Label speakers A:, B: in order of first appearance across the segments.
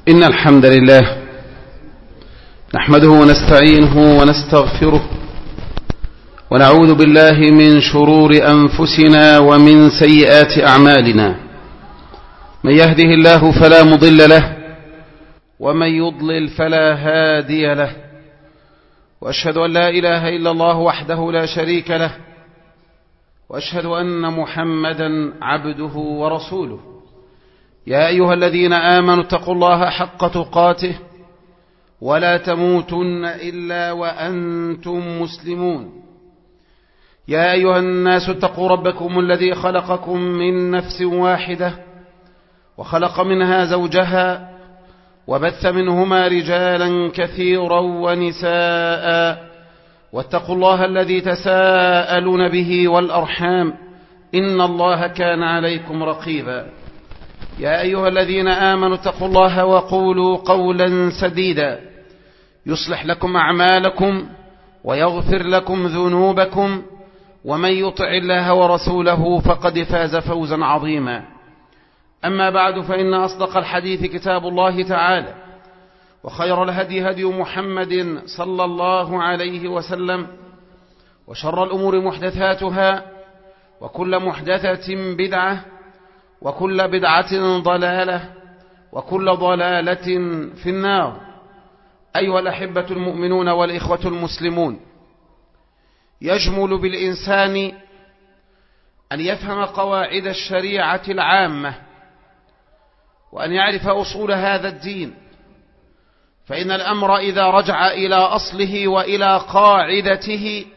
A: إن الحمد لله نحمده ونستعينه ونستغفره ونعوذ بالله من شرور أنفسنا ومن سيئات أعمالنا. من يهده الله فلا مضل له ومن يضلل فلا هادي له، وأشهد أن لا إله إلا الله وحده لا شريك له، وأشهد أن محمدا عبده ورسوله. يا أيها الذين آمنوا اتقوا الله حق تقاته ولا تموتن إلا وأنتم مسلمون. يا أيها الناس اتقوا ربكم الذي خلقكم من نفس واحدة وخلق منها زوجها وبث منهما رجالا كثيرا ونساء، واتقوا الله الذي تساءلون به والأرحام إن الله كان عليكم رقيبا. يا أيها الذين آمنوا اتقوا الله وقولوا قولا سديدا يصلح لكم أعمالكم ويغفر لكم ذنوبكم، ومن يطع الله ورسوله فقد فاز فوزا عظيما. أما بعد، فإن أصدق الحديث كتاب الله تعالى، وخير الهدي هدي محمد صلى الله عليه وسلم، وشر الأمور محدثاتها، وكل محدثة بدعة، وكل بدعة ضلالة، وكل ضلالة في النار. أيها الأحبة المؤمنون والإخوة المسلمون، يجمل بالإنسان أن يفهم قواعد الشريعة العامة وأن يعرف أصول هذا الدين، فإن الأمر إذا رجع إلى أصله وإلى قاعدته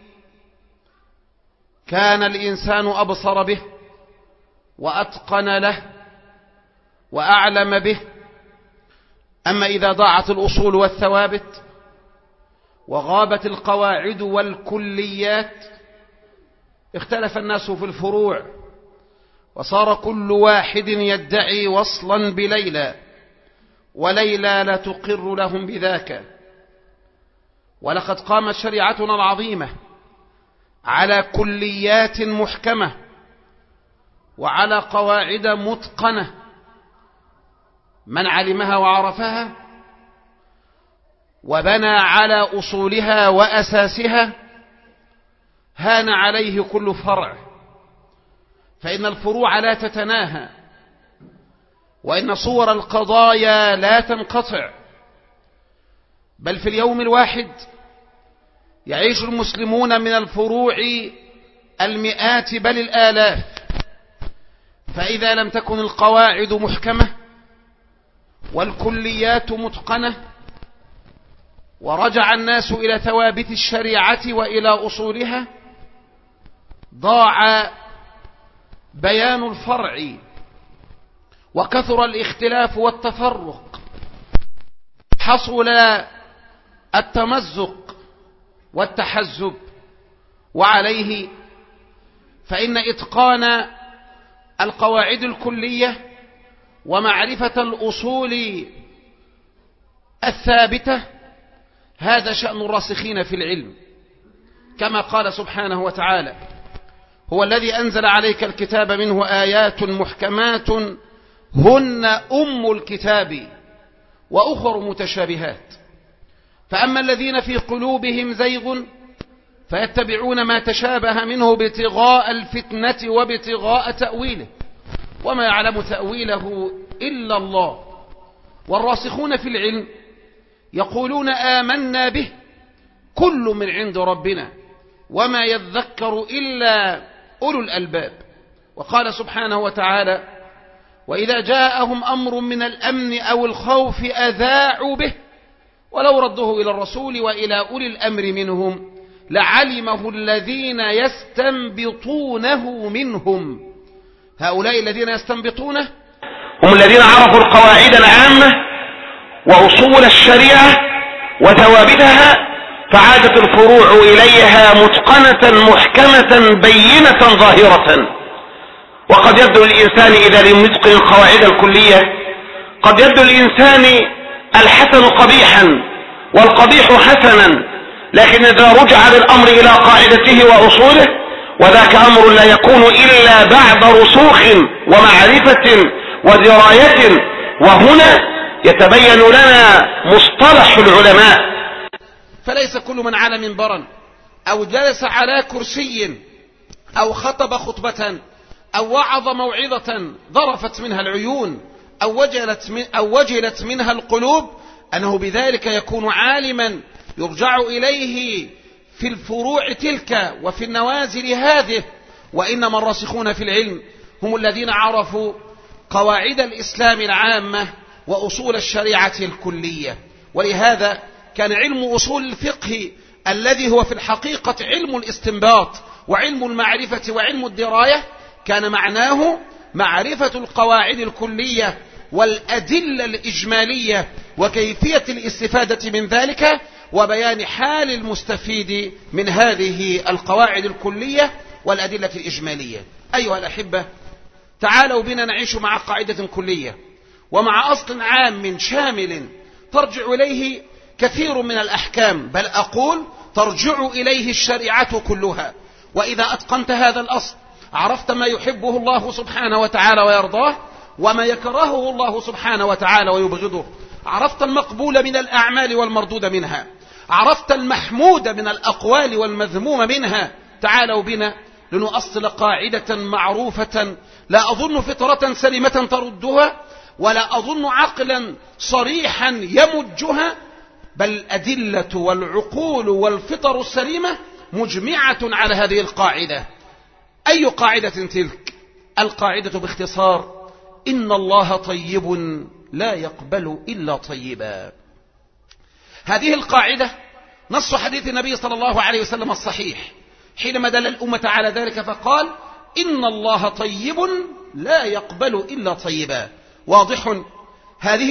A: كان الإنسان أبصر به وأتقن له وأعلم به. أما إذا ضاعت الأصول والثوابت وغابت القواعد والكليات اختلف الناس في الفروع، وصار كل واحد يدعي وصلا بليلى، وليلى لا تقر لهم بذاك. ولقد قامت شريعتنا العظيمة على كليات محكمة وعلى قواعد متقنة، من علمها وعرفها وبنى على أصولها وأساسها هان عليه كل فرع، فإن الفروع لا تتناهى، وإن صور القضايا لا تنقطع، بل في اليوم الواحد يعيش المسلمون من الفروع المئات بل الآلاف. فإذا لم تكن القواعد محكمة والكليات متقنة ورجع الناس إلى ثوابت الشريعة وإلى أصولها، ضاع بيان الفرع وكثر الاختلاف والتفرق، حصل التمزق والتحزب. وعليه فإن إتقان القواعد الكلية ومعرفة الأصول الثابتة هذا شأن الراسخين في العلم، كما قال سبحانه وتعالى: هو الذي أنزل عليك الكتاب منه آيات محكمات هن أم الكتاب وأخر متشابهات، فأما الذين في قلوبهم زيغ فيتبعون ما تشابه منه ابتغاء الفتنة وابتغاء تأويله وما يعلم تأويله إلا الله. والراسخون في العلم يقولون آمنا به كل من عند ربنا وما يذكر إلا أولو الألباب. وقال سبحانه وتعالى: وإذا جاءهم أمر من الأمن أو الخوف أذاعوا به ولو ردوه إلى الرسول وإلى أولي الأمر منهم لعلمه الذين يستنبطونه منهم. هؤلاء الذين يستنبطونه
B: هم الذين عرفوا القواعد العامة وأصول الشريعة وثوابتها، فعادت الفروع إليها متقنة محكمة بينة ظاهرة. وقد يبدو للإنسان إذا لم يتقن القواعد الكلية، قد يبدو للإنسان الحسن قبيحا والقبيح حسنا، لكن إذا رجع بالأمر إلى قاعدته وأصوله وذاك أمر لا يكون إلا بعد رسوخ ومعرفة ودراية. وهنا يتبين لنا مصطلح العلماء.
A: فليس كل من على منبرا أو جلس على كرسي أو خطب خطبة أو وعظ موعظة ضرفت منها العيون أو وجلت منها القلوب أنه بذلك يكون عالما يرجع إليه في الفروع تلك وفي النوازل هذه. وإنما الراسخون في العلم هم الذين عرفوا قواعد الإسلام العامة وأصول الشريعة الكلية. ولهذا كان علم أصول الفقه الذي هو في الحقيقة علم الاستنباط وعلم المعرفة وعلم الدراية كان معناه معرفة القواعد الكلية والأدلة الإجمالية وكيفية الاستفادة من ذلك وبيان حال المستفيد من هذه القواعد الكلية والأدلة الإجمالية. أيها الأحبة، تعالوا بنا نعيش مع قاعدة كلية ومع أصل عام شامل ترجع إليه كثير من الأحكام، بل أقول ترجع إليه الشريعة كلها. وإذا أتقنت هذا الأصل عرفت ما يحبه الله سبحانه وتعالى ويرضاه وما يكرهه الله سبحانه وتعالى ويبغضه، عرفت المقبول من الأعمال والمردود منها، عرفت المحمود من الأقوال والمذموم منها. تعالوا بنا لنؤصل قاعدة معروفة لا أظن فطرة سليمة تردها ولا أظن عقلا صريحا يمجها، بل الأدلة والعقول والفطر السليمة مجمعة على هذه القاعدة. أي قاعدة تلك؟ القاعدة باختصار: إن الله طيب لا يقبل إلا طيبا. هذه القاعدة نص حديث النبي صلى الله عليه وسلم الصحيح حينما دل الأمة على ذلك فقال: إن الله طيب لا يقبل إلا طيبا. واضحة هذه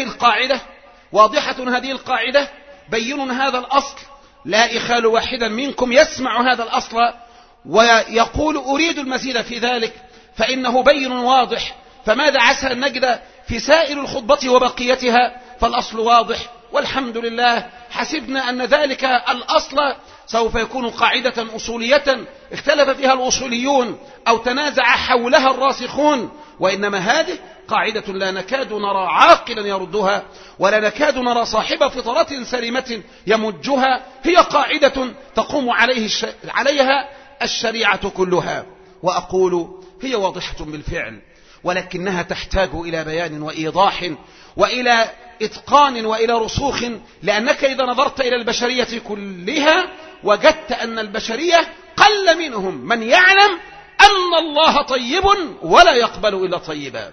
A: القاعدة، بين هذا الأصل. لا إخال واحدا منكم يسمع هذا الأصل ويقول أريد المزيد في ذلك، فإنه بين واضح. فماذا عسى أن نجد في سائر الخطبة وبقيتها؟ فالأصل واضح والحمد لله. حسبنا أن ذلك الأصل سوف يكون قاعدة أصولية اختلف فيها الأصوليون أو تنازع حولها الراسخون، وإنما هذه قاعدة لا نكاد نرى عاقلا يردها ولا نكاد نرى صاحب فطرة سليمة يمجها. هي قاعدة تقوم عليها الشريعة كلها. وأقول هي واضحة بالفعل، ولكنها تحتاج إلى بيان وإيضاح وإلى إتقان وإلى رسوخ، لأنك إذا نظرت إلى البشرية كلها وجدت أن البشرية قل منهم من يعلم أن الله طيب ولا يقبل إلا طيبا.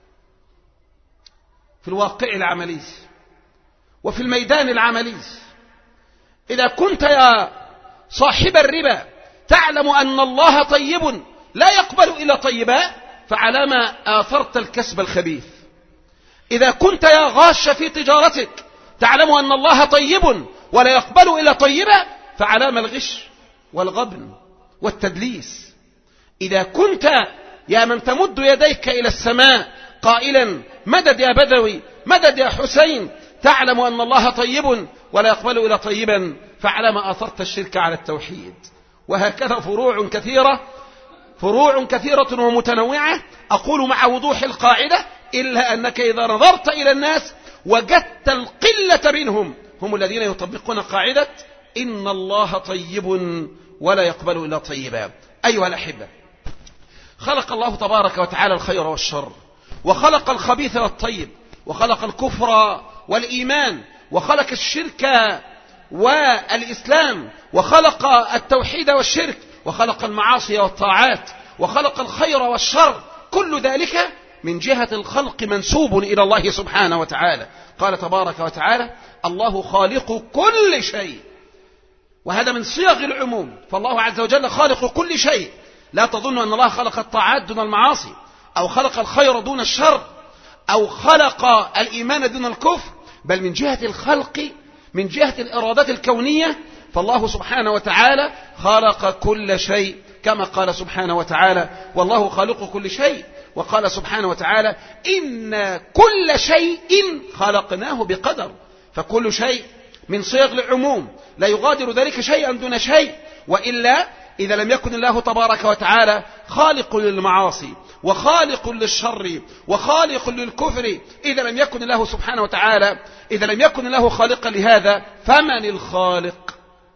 A: في الواقع العملي وفي الميدان العملي، إذا كنت يا صاحب الربا تعلم أن الله طيب لا يقبل إلا طيبا، فعلى ما آثرت الكسب الخبيث؟ إذا كنت يا غاش في تجارتك تعلم أن الله طيب ولا يقبل إلا طيبا، فعلى ما الغش والغبن والتدليس؟ إذا كنت يا من تمد يديك إلى السماء قائلا مدد يا بدوي مدد يا حسين تعلم أن الله طيب ولا يقبل إلا طيبا، فعلى ما آثرت الشرك على التوحيد؟ وهكذا فروع كثيرة ومتنوعة. أقول مع وضوح القاعدة إلا أنك إذا نظرت إلى الناس وجدت القلة منهم هم الذين يطبقون قاعدة إن الله طيب ولا يقبل إلا طيبا. أيها الأحبة، خلق الله تبارك وتعالى الخير والشر، وخلق الخبيث والطيب، وخلق الكفر والإيمان، وخلق الشرك والإسلام، وخلق التوحيد والشرك، وخلق المعاصي والطاعات، وخلق الخير والشر. كل ذلك من جهة الخلق منسوب إلى الله سبحانه وتعالى. قال تبارك وتعالى: الله خالق كل شيء، وهذا من صيغ العموم، فالله عز وجل خالق كل شيء. لا تظن أن الله خلق الطاعات دون المعاصي، أو خلق الخير دون الشر، أو خلق الإيمان دون الكفر، بل من جهة الخلق، من جهة الإرادات الكونية، فالله سبحانه وتعالى خلق كل شيء، كما قال سبحانه وتعالى: والله خالق كل شيء. وقال سبحانه وتعالى: إن كل شيء خلقناه بقدر. فكل شيء من صيغ العموم، لا يغادر ذلك شيئا دون شيء، وإلا إذا لم يكن الله تبارك وتعالى خالق للمعاصي وخالق للشر وخالق للكفر، إذا لم يكن الله سبحانه وتعالى، إذا لم يكن الله خالقا لهذا، فمن الخالق؟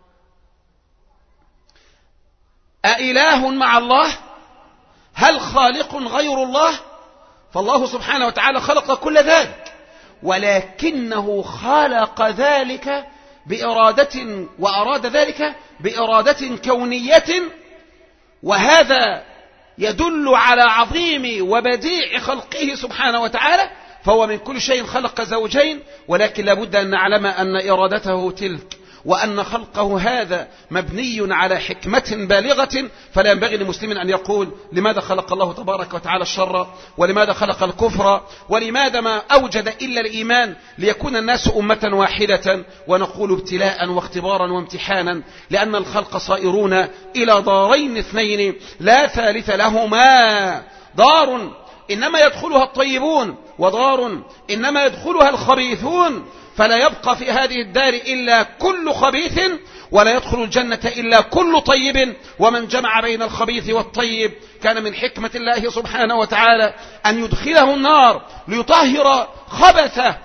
A: أإله مع الله؟ هل خالق غير الله؟ فالله سبحانه وتعالى خلق كل ذلك، ولكنه خلق ذلك بإرادة، وأراد ذلك بإرادة كونية، وهذا يدل على عظيم وبديع خلقه سبحانه وتعالى. فهو من كل شيء خلق زوجين، ولكن لابد أن نعلم أن إرادته تلك، وأن خلقه هذا مبني على حكمة بالغة. فلا ينبغي لمسلم أن يقول لماذا خلق الله تبارك وتعالى الشر، ولماذا خلق الكفر، ولماذا ما أوجد إلا الإيمان ليكون الناس أمة واحدة. ونقول ابتلاء واختبارا وامتحانا، لأن الخلق صائرون إلى دارين اثنين لا ثالث لهما، دار إنما يدخلها الطيبون، ودار إنما يدخلها الخبيثون، فلا يبقى في هذه الدار إلا كل خبيث، ولا يدخل الجنة إلا كل طيب. ومن جمع بين الخبيث والطيب كان من حكمة الله سبحانه وتعالى أن يدخله النار ليطهر خبثه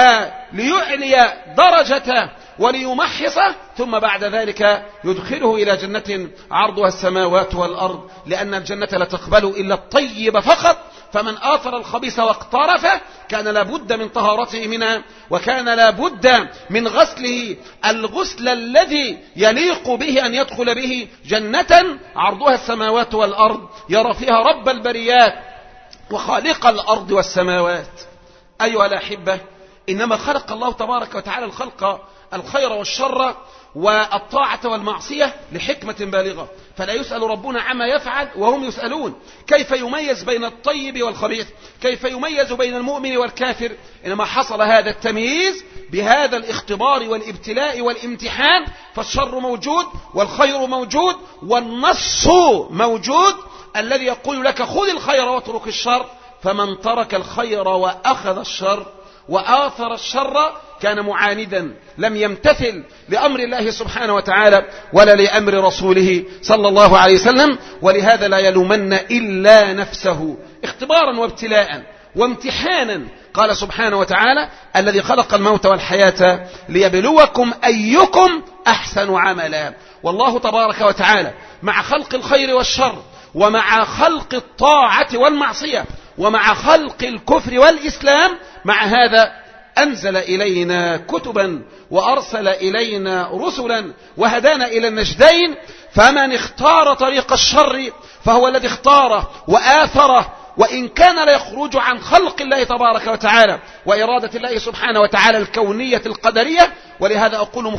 A: وليعلي درجته وليمحصه، ثم بعد ذلك يدخله إلى جنة عرضها السماوات والأرض، لأن الجنة لا تقبل إلا الطيب فقط. فمن آثر الخبيث واقترفه كان لابد من طهارته منها، وكان لابد من غسله الغسل الذي يليق به أن يدخل به جنة عرضها السماوات والأرض، يرى فيها رب البريات وخالق الأرض والسماوات. أيها الأحبة، إنما خلق الله تبارك وتعالى الخير والشر والطاعة والمعصية لحكمة بالغة، فلا يسأل ربنا عما يفعل وهم يسألون. كيف يميز بين الطيب والخبيث؟ كيف يميز بين المؤمن والكافر؟ إنما حصل هذا التمييز بهذا الاختبار والابتلاء والامتحان، فالشر موجود والخير موجود والنص موجود الذي يقول لك خذ الخير واترك الشر. فمن ترك الخير وأخذ الشر وآثر الشر كان معاندا، لم يمتثل لأمر الله سبحانه وتعالى ولا لأمر رسوله صلى الله عليه وسلم. ولهذا لا يلومن إلا نفسه، اختبارا وابتلاء وامتحانا. قال سبحانه وتعالى الذي خلق الموت والحياة ليبلوكم أيكم أحسن عملا. والله تبارك وتعالى مع خلق الخير والشر، ومع خلق الطاعة والمعصية، ومع خلق الكفر والإسلام، مع هذا أنزل إلينا كتبا وأرسل إلينا رسلا وهدانا إلى النجدين. فمن اختار طريق الشر فهو الذي اختاره وآثره، وإن كان لا يخرج عن خلق الله تبارك وتعالى وإرادة الله سبحانه وتعالى الكونية القدرية. ولهذا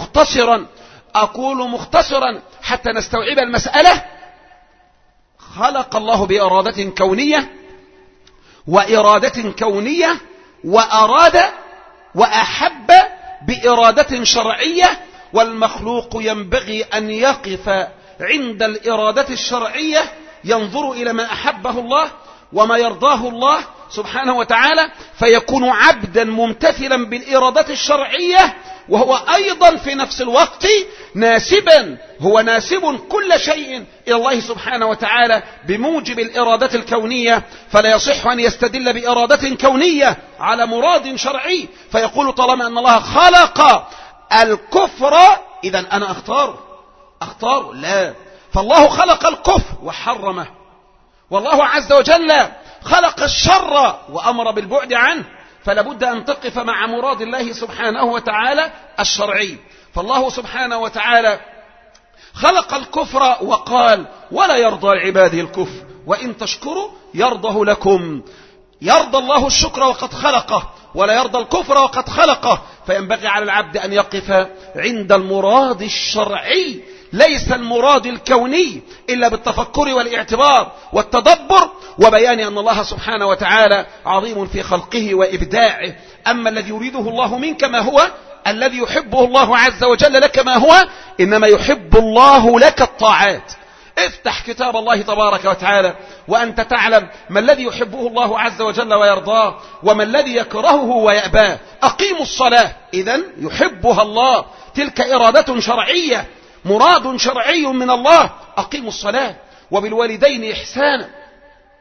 A: أقول مختصرا حتى نستوعب المسألة. خلق الله بإرادة كونية وإرادة كونية، وأراد وأحب بإرادة شرعية، والمخلوق ينبغي أن يقف عند الإرادة الشرعية، ينظر إلى ما أحبه الله وما يرضاه الله سبحانه وتعالى، فيكون عبدا ممتثلا بالإرادة الشرعية، وهو أيضا في نفس الوقت ناسبا، هو ناسب كل شيء إلى الله سبحانه وتعالى بموجب الإرادة الكونية. فلا يصح أن يستدل بإرادة كونية على مراد شرعي فيقول طالما أن الله خلق الكفر إذن أنا أختار. لا، فالله خلق الكفر وحرمه، والله عز وجل خلق الشر وأمر بالبعد عنه، فلا بد أن تقف مع مراد الله سبحانه وتعالى الشرعي. فالله سبحانه وتعالى خلق الكفر وقال ولا يرضى لعباده الكفر وإن تشكروا يرضه لكم. يرضى الله الشكر وقد خلقه، ولا يرضى الكفر وقد خلقه. فينبغي على العبد أن يقف عند المراد الشرعي، ليس المراد الكوني، إلا بالتفكر والاعتبار والتدبر وبيان أن الله سبحانه وتعالى عظيم في خلقه وإبداعه. أما الذي يريده الله منك ما هو الذي يحبه الله عز وجل لك ما هو، إنما يحب الله لك الطاعات. افتح كتاب الله تبارك وتعالى وأنت تعلم ما الذي يحبه الله عز وجل ويرضاه، وما الذي يكرهه ويأباه. أقيموا الصلاة، إذن يحبها الله، تلك إرادة شرعية، مراد شرعي من الله. أقيموا الصلاة، وبالوالدين إحسانا.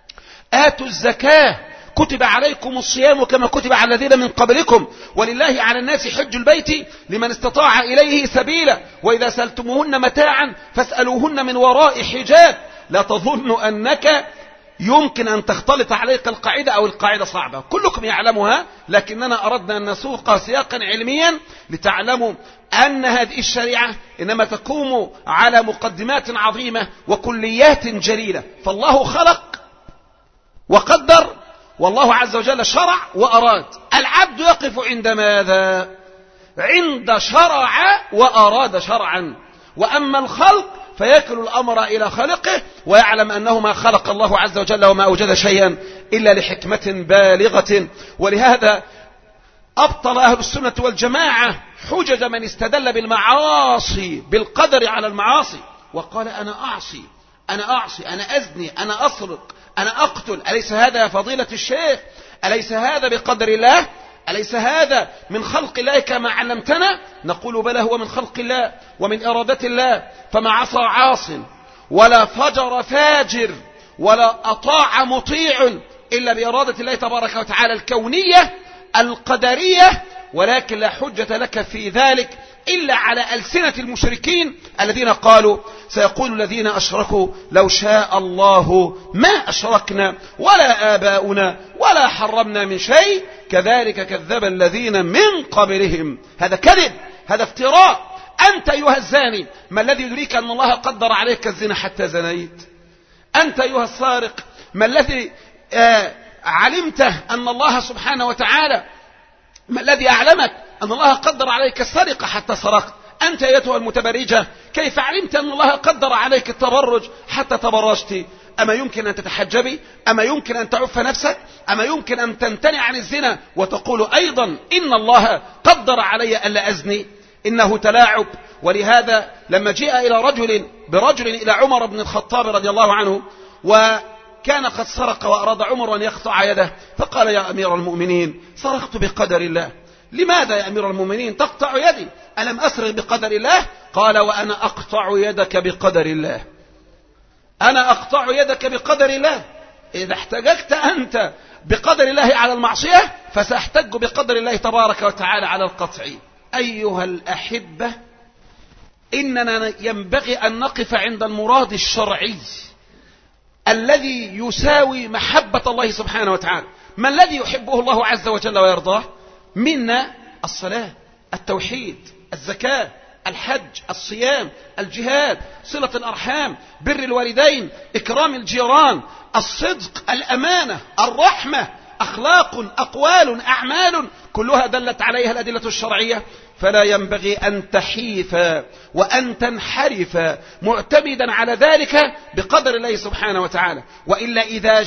A: آتوا الزكاة، كتب عليكم الصيام كما كتب على الذين من قبلكم، ولله على الناس حج البيت لمن استطاع إليه سبيلا، وإذا سألتموهن متاعا فاسألوهن من وراء حجاب. لا تظن أنك يمكن أن تختلط عليك القاعدة أو القاعدة صعبة، كلكم يعلمها، لكننا أردنا أن نسوق سياقا علميا لتعلموا أن هذه الشريعة إنما تقوم على مقدمات عظيمة وكليات جليلة. فالله خلق وقدر، والله عز وجل شرع وأراد. العبد يقف عند ماذا؟ عند شرع وأراد شرعا. وأما الخلق فيكل الأمر إلى خلقه، ويعلم أنه ما خلق الله عز وجل وما أوجد شيئا إلا لحكمة بالغة. ولهذا أبطل أهل السنة والجماعة حجج من استدل بالمعاصي بالقدر على المعاصي، وقال أنا أعصي، أنا أزني، أنا أسرق، أنا أقتل. أليس هذا يا فضيلة الشيخ؟ أليس هذا بقدر الله؟ أليس هذا من خلق الله كما علمتنا؟ نقول بلى، هو من خلق الله ومن إرادة الله. فما عصى عاص ولا فجر فاجر ولا أطاع مطيع إلا بإرادة الله تبارك وتعالى الكونية القدرية، ولكن لا حجة لك في ذلك إلا على ألسنة المشركين الذين قالوا سيقول الذين أشركوا لو شاء الله ما أشركنا ولا آباؤنا ولا حرمنا من شيء كذلك كذب الذين من قبلهم. هذا كذب، هذا افتراء. أنت أيها الزاني، ما الذي يدريك أن الله قدر عليك الزنا حتى زنيت؟ أنت أيها السارق، ما الذي علمته أن الله سبحانه وتعالى، ما الذي أعلمك أن الله قدر عليك السرقة حتى سرقت؟ أنت أيتها المتبرجة، كيف علمت أن الله قدر عليك التبرج حتى تبرجت؟ أما يمكن أن تتحجبي؟ أما يمكن أن تعف نفسك؟ أما يمكن أن تمتنع عن الزنا وتقول أيضا إن الله قدر علي ألا أزني؟ إنه تلاعب. ولهذا لما جاء إلى برجل إلى عمر بن الخطاب رضي الله عنه، وكان قد سرق وأراد عمر أن يقطع يده، فقال يا أمير المؤمنين سرقت بقدر الله. لماذا يا أمير المؤمنين تقطع يدي؟ ألم أسرق بقدر الله؟ قال وأنا أقطع يدك بقدر الله، أنا أقطع يدك بقدر الله. إذا احتججت أنت بقدر الله على المعصية فسأحتج بقدر الله تبارك وتعالى على القطع. أيها الأحبة، إننا ينبغي أن نقف عند المراد الشرعي الذي يساوي محبة الله سبحانه وتعالى. ما الذي يحبه الله عز وجل ويرضاه منا؟ الصلاة، التوحيد، الزكاة، الحج، الصيام، الجهاد، صلة الأرحام، بر الوالدين، إكرام الجيران، الصدق، الأمانة، الرحمة، أخلاق، أقوال، أعمال، كلها دلت عليها الأدلة الشرعية. فلا ينبغي أن تحيف وأن تنحرف معتمدا على ذلك بقدر الله سبحانه وتعالى. وإلا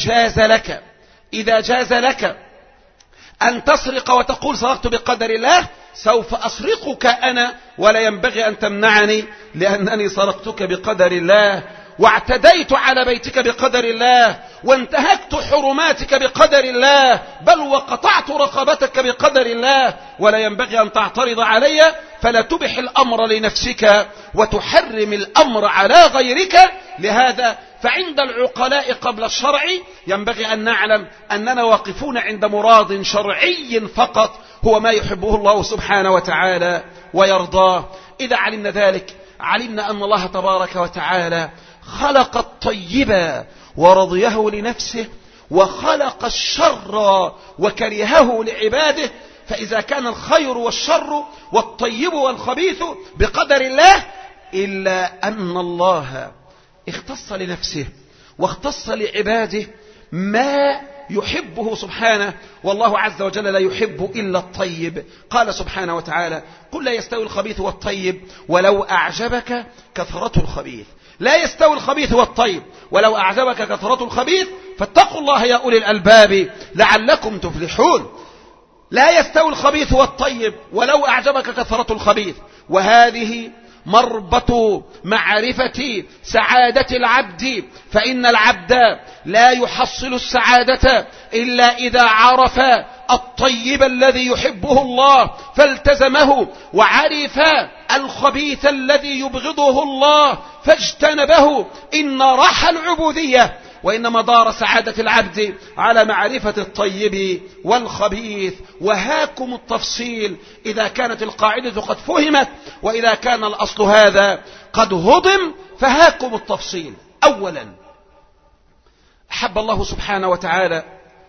A: إذا جاز لك أن تسرق وتقول سرقت بقدر الله، سوف أسرقك أنا ولا ينبغي أن تمنعني، لأنني سرقتك بقدر الله، واعتديت على بيتك بقدر الله، وانتهكت حرماتك بقدر الله، بل وقطعت رقبتك بقدر الله، ولا ينبغي أن تعترض علي. فلا تبح الأمر لنفسك وتحرم الأمر على غيرك. لهذا فعند العقلاء قبل الشرع ينبغي أن نعلم أننا واقفون عند مراد شرعي فقط، هو ما يحبه الله سبحانه وتعالى ويرضاه. إذا علمنا ذلك علمنا أن الله تبارك وتعالى خلق الطيب ورضيه لنفسه، وخلق الشر وكرهه لعباده. فإذا كان الخير والشر والطيب والخبيث بقدر الله، إلا أن الله اختص لنفسه واختص لعباده ما يحبه سبحانه، والله عز وجل لا يحب إلا الطيب. قال سبحانه وتعالى قل لا يستوي الخبيث والطيب ولو أعجبك كثرة الخبيث. لا يستوي الخبيث والطيب ولو أعجبك كثرة الخبيث، فاتقوا الله يا أولي الألباب لعلكم تفلحون. لا يستوي الخبيث والطيب ولو أعجبك كثرة الخبيث. وهذه مربط معرفة سعادة العبد، فإن العبد لا يحصل السعادة إلا إذا عرف الطيب الذي يحبه الله فالتزمه، وعرف الخبيث الذي يبغضه الله فاجتنبه. إن رحى العبودية وإن مدار سعادة العبد على معرفة الطيب والخبيث. وهاكم التفصيل إذا كانت القاعدة قد فهمت، وإذا كان الأصل هذا قد هضم فهاكم التفصيل. أولا، أحب الله سبحانه وتعالى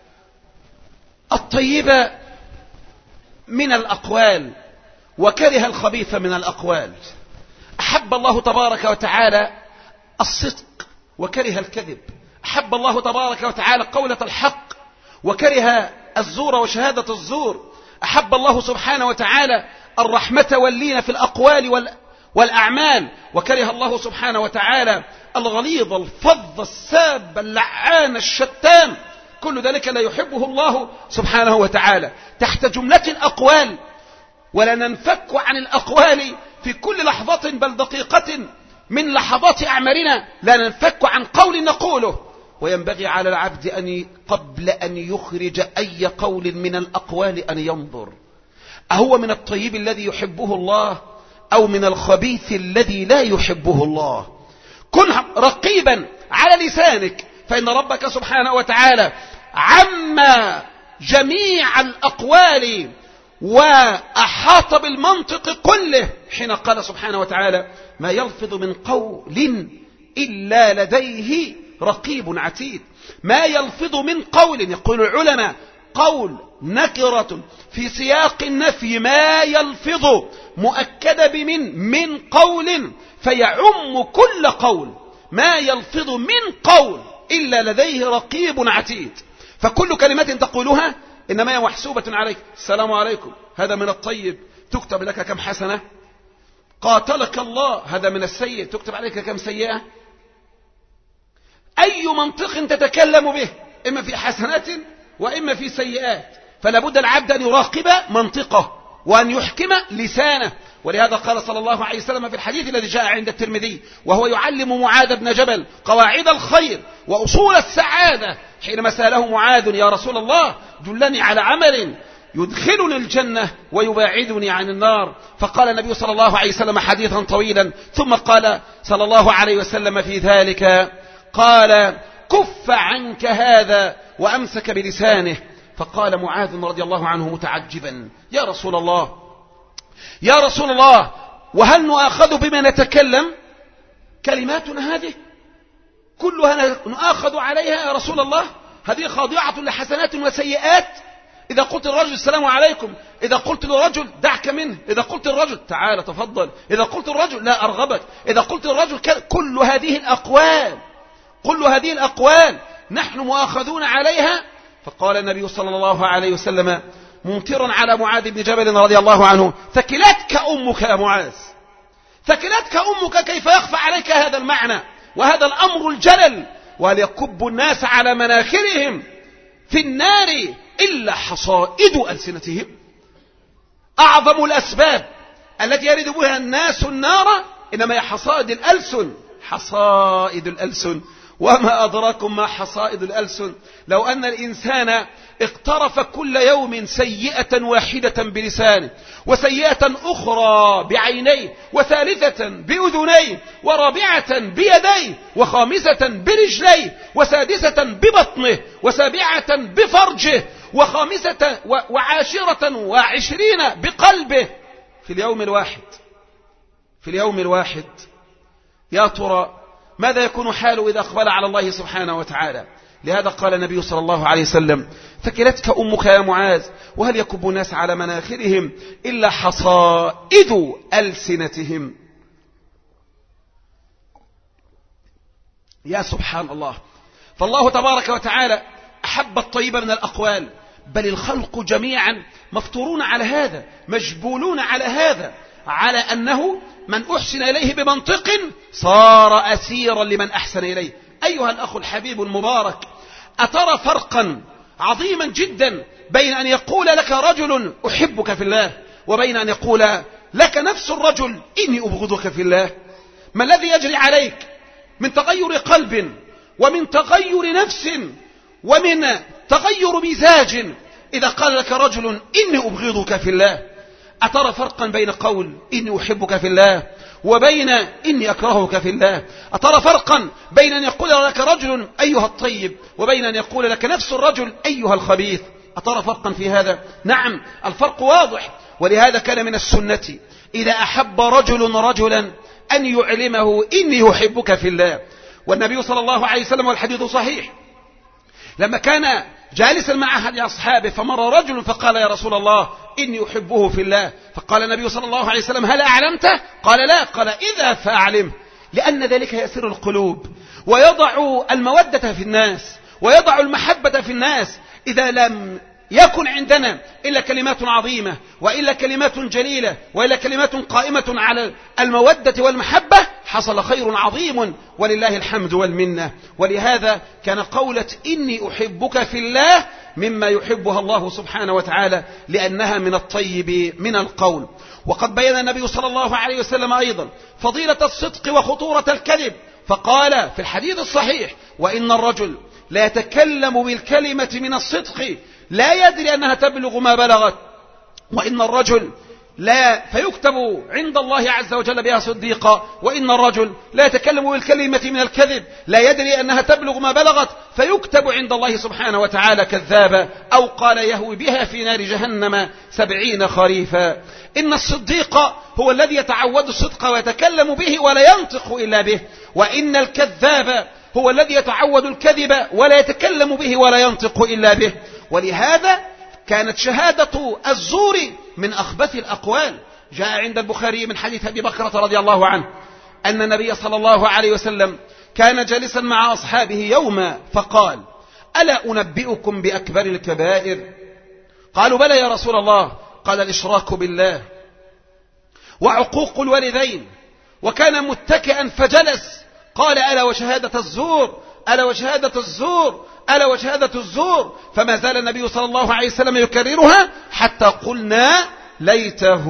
A: الطيب من الأقوال وكره الخبيث من الأقوال. أحب الله تبارك وتعالى الصدق وكره الكذب. أحب الله تبارك وتعالى قولة الحق وكره الزور وشهادة الزور. أحب الله سبحانه وتعالى الرحمة واللين في الأقوال والأعمال، وكره الله سبحانه وتعالى الغليظ الفظ الساب اللعان الشتام. كل ذلك لا يحبه الله سبحانه وتعالى. تحت جملة الأقوال، ولا ننفك عن الأقوال في كل لحظة بل دقيقة من لحظات أعمارنا، لا ننفك عن قول نقوله. وينبغي على العبد أن قبل أن يخرج أي قول من الأقوال أن ينظر أهو من الطيب الذي يحبه الله أو من الخبيث الذي لا يحبه الله. كن رقيبا على لسانك، فإن ربك سبحانه وتعالى عما جميع الأقوال وأحاط بالمنطق كله حين قال سبحانه وتعالى: ما يلفظ من قول إلا لديه رقيب عتيد. ما يلفظ من قول، يقول العلماء، قول نكرة في سياق النفي، ما يلفظ مؤكد من قول فيعم كل قول. ما يلفظ من قول إلا لديه رقيب عتيد. فكل كلمة تقولها إنما هي محسوبة عليك. السلام عليكم، هذا من الطيب، تكتب لك كم حسنة. قاتلك الله، هذا من السيء، تكتب عليك كم سيئة. أي منطق تتكلم به، إما في حسنات وإما في سيئات. فلا بد العبد أن يراقب منطقه وأن يحكم لسانه. ولهذا قال صلى الله عليه وسلم في الحديث الذي جاء عند الترمذي وهو يعلم معاذ بن جبل قواعد الخير وأصول السعادة، حينما سأله معاذ: يا رسول الله دلني على عمل يدخلني الجنة ويباعدني عن النار. فقال النبي صلى الله عليه وسلم حديثا طويلا، ثم قال صلى الله عليه وسلم في ذلك، قال: كف عنك هذا، وأمسك بلسانه. فقال معاذ رضي الله عنه متعجبا: يا رسول الله، يا رسول الله، وهل نؤاخذ بما نتكلم؟ كلماتنا هذه كلها نؤاخذ عليها يا رسول الله؟ هذه خاضعة لحسنات وسيئات. إذا قلت للرجل السلام عليكم، إذا قلت للرجل دعك منه، إذا قلت للرجل تعال تفضل، إذا قلت للرجل لا أرغبك، إذا قلت للرجل كل هذه الأقوال، كل هذه الأقوال نحن مؤاخذون عليها. فقال النبي صلى الله عليه وسلم منكرا على معاذ بن جبل رضي الله عنه: ثكلتك أمك يا معاذ، ثكلتك أمك، كيف يخفى عليك هذا المعنى وهذا الأمر الجلل؟ وهل يكب الناس على مناخرهم في النار إلا حصائد ألسنتهم. أعظم الأسباب التي يرد بها الناس النار إنما هي حصائد الألسن. حصائد الألسن، وما أدراكم ما حصائد الألسن. لو أن الإنسان اقترف كل يوم سيئة واحدة بلسانه، وسيئة أخرى بعينيه، وثالثة بأذنيه، ورابعة بيديه، وخامسة برجليه، وسادسة ببطنه، وسابعة بفرجه، وخامسة وعاشرة وعشرين بقلبه في اليوم الواحد، في اليوم الواحد، يا ترى ماذا يكون حاله إذا أقبل على الله سبحانه وتعالى؟ لهذا قال النبي صلى الله عليه وسلم: ثكلتك أمك يا معاذ، وهل يكب الناس على مناخرهم إلا حصائد ألسنتهم. يا سبحان الله. فالله تبارك وتعالى أحب الطيب من الأقوال، بل الخلق جميعا مفطورون على هذا، مجبولون على هذا، على أنه من أحسن إليه بمنطق صار أسيرا لمن أحسن إليه. أيها الأخ الحبيب المبارك، أترى فرقا عظيما جدا بين أن يقول لك رجل أحبك في الله وبين أن يقول لك نفس الرجل إني أبغضك في الله؟ ما الذي يجري عليك من تغير قلب ومن تغير نفس ومن تغير مزاج إذا قال لك رجل إني أبغضك في الله؟ أترى فرقا بين قول إني أحبك في الله وبين إني أكرهك في الله؟ أترى فرقا بين أن يقول لك رجل أيها الطيب وبين أن يقول لك نفس الرجل أيها الخبيث؟ أترى فرقا في هذا؟ نعم، الفرق واضح. ولهذا كان من السنة إذا أحب رجل رجلا أن يعلمه إني أحبك في الله. والنبي صلى الله عليه وسلم والحديث صحيح لما كان جالسا مع أحد أصحابه فمر رجل فقال يا رسول الله إني أحبه في الله، فقال النبي صلى الله عليه وسلم هل أعلمته؟ قال لا. قال إذا فأعلمه، لأن ذلك يأسر القلوب ويضع المودة في الناس ويضع المحبة في الناس. إذا لم يكن عندنا إلا كلمات عظيمة وإلا كلمات جليلة وإلا كلمات قائمة على المودة والمحبة حصل خير عظيم ولله الحمد والمنة. ولهذا كان قولة إني أحبك في الله مما يحبها الله سبحانه وتعالى لأنها من الطيب من القول. وقد بين النبي صلى الله عليه وسلم أيضا فضيلة الصدق وخطورة الكذب، فقال في الحديث الصحيح وإن الرجل لا يتكلم بالكلمة من الصدق لا يدري أنها تبلغ ما بلغت، وإن الرجل لا فيكتب عند الله عز وجل بها صديقا، وإن الرجل لا يتكلم بالكلمة من الكذب لا يدري أنها تبلغ ما بلغت فيكتب عند الله سبحانه وتعالى كذابا، أو قال يهوي بها في نار جهنم 70 خريفا. إن الصديق هو الذي يتعود الصدق ويتكلم به ولا ينطق إلا به، وإن الكذاب هو الذي يتعود الكذب ولا يتكلم به ولا ينطق إلا به. ولهذا كانت شهادة الزور من أخبث الأقوال. جاء عند البخاري من حديث أبي بكرة رضي الله عنه أن النبي صلى الله عليه وسلم كان جالسا مع أصحابه يوما فقال ألا أنبئكم بأكبر الكبائر؟ قالوا بلى يا رسول الله. قال الإشراك بالله وعقوق الوالدين. وكان متكئا فجلس قال ألا وشهادة الزور، ألا وشهادة الزور، ألا وشهادة الزور. فما زال النبي صلى الله عليه وسلم يكررها حتى قلنا ليته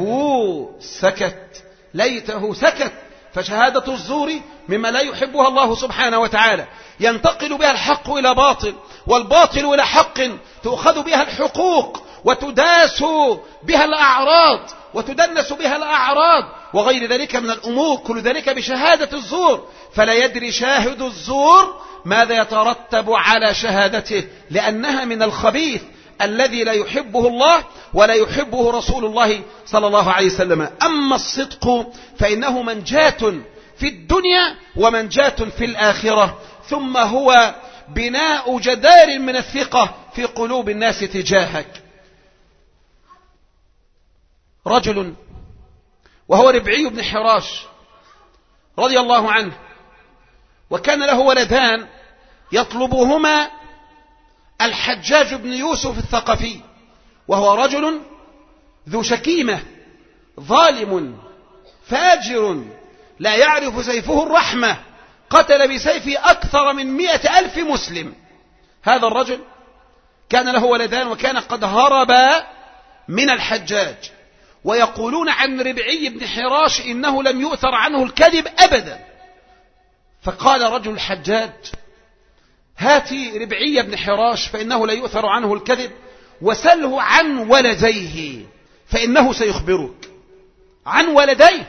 A: سكت، ليته سكت. فشهادة الزور مما لا يحبها الله سبحانه وتعالى، ينتقل بها الحق إلى باطل والباطل إلى حق، تؤخذ بها الحقوق وتداس بها الأعراض وتدنس بها الأعراض وغير ذلك من الأمور، كل ذلك بشهادة الزور. فلا يدري شاهد الزور ماذا يترتب على شهادته، لأنها من الخبيث الذي لا يحبه الله ولا يحبه رسول الله صلى الله عليه وسلم. أما الصدق فإنه منجاة في الدنيا ومنجاة في الآخرة، ثم هو بناء جدار من الثقة في قلوب الناس تجاهك. رجل وهو ربعي بن حراش رضي الله عنه، وكان له ولدان يطلبهما الحجاج بن يوسف الثقفي، وهو رجل ذو شكيمة ظالم فاجر لا يعرف سيفه الرحمة، قتل بسيفه أكثر من 100,000 مسلم. هذا الرجل كان له ولدان وكان قد هربا من الحجاج. ويقولون عن ربعي بن حراش إنه لم يؤثر عنه الكذب أبدا. فقال رجل الحجاج هاتي ربعي بن حراش فإنه لا يؤثر عنه الكذب وسله عن ولديه فإنه سيخبرك. عن ولديه،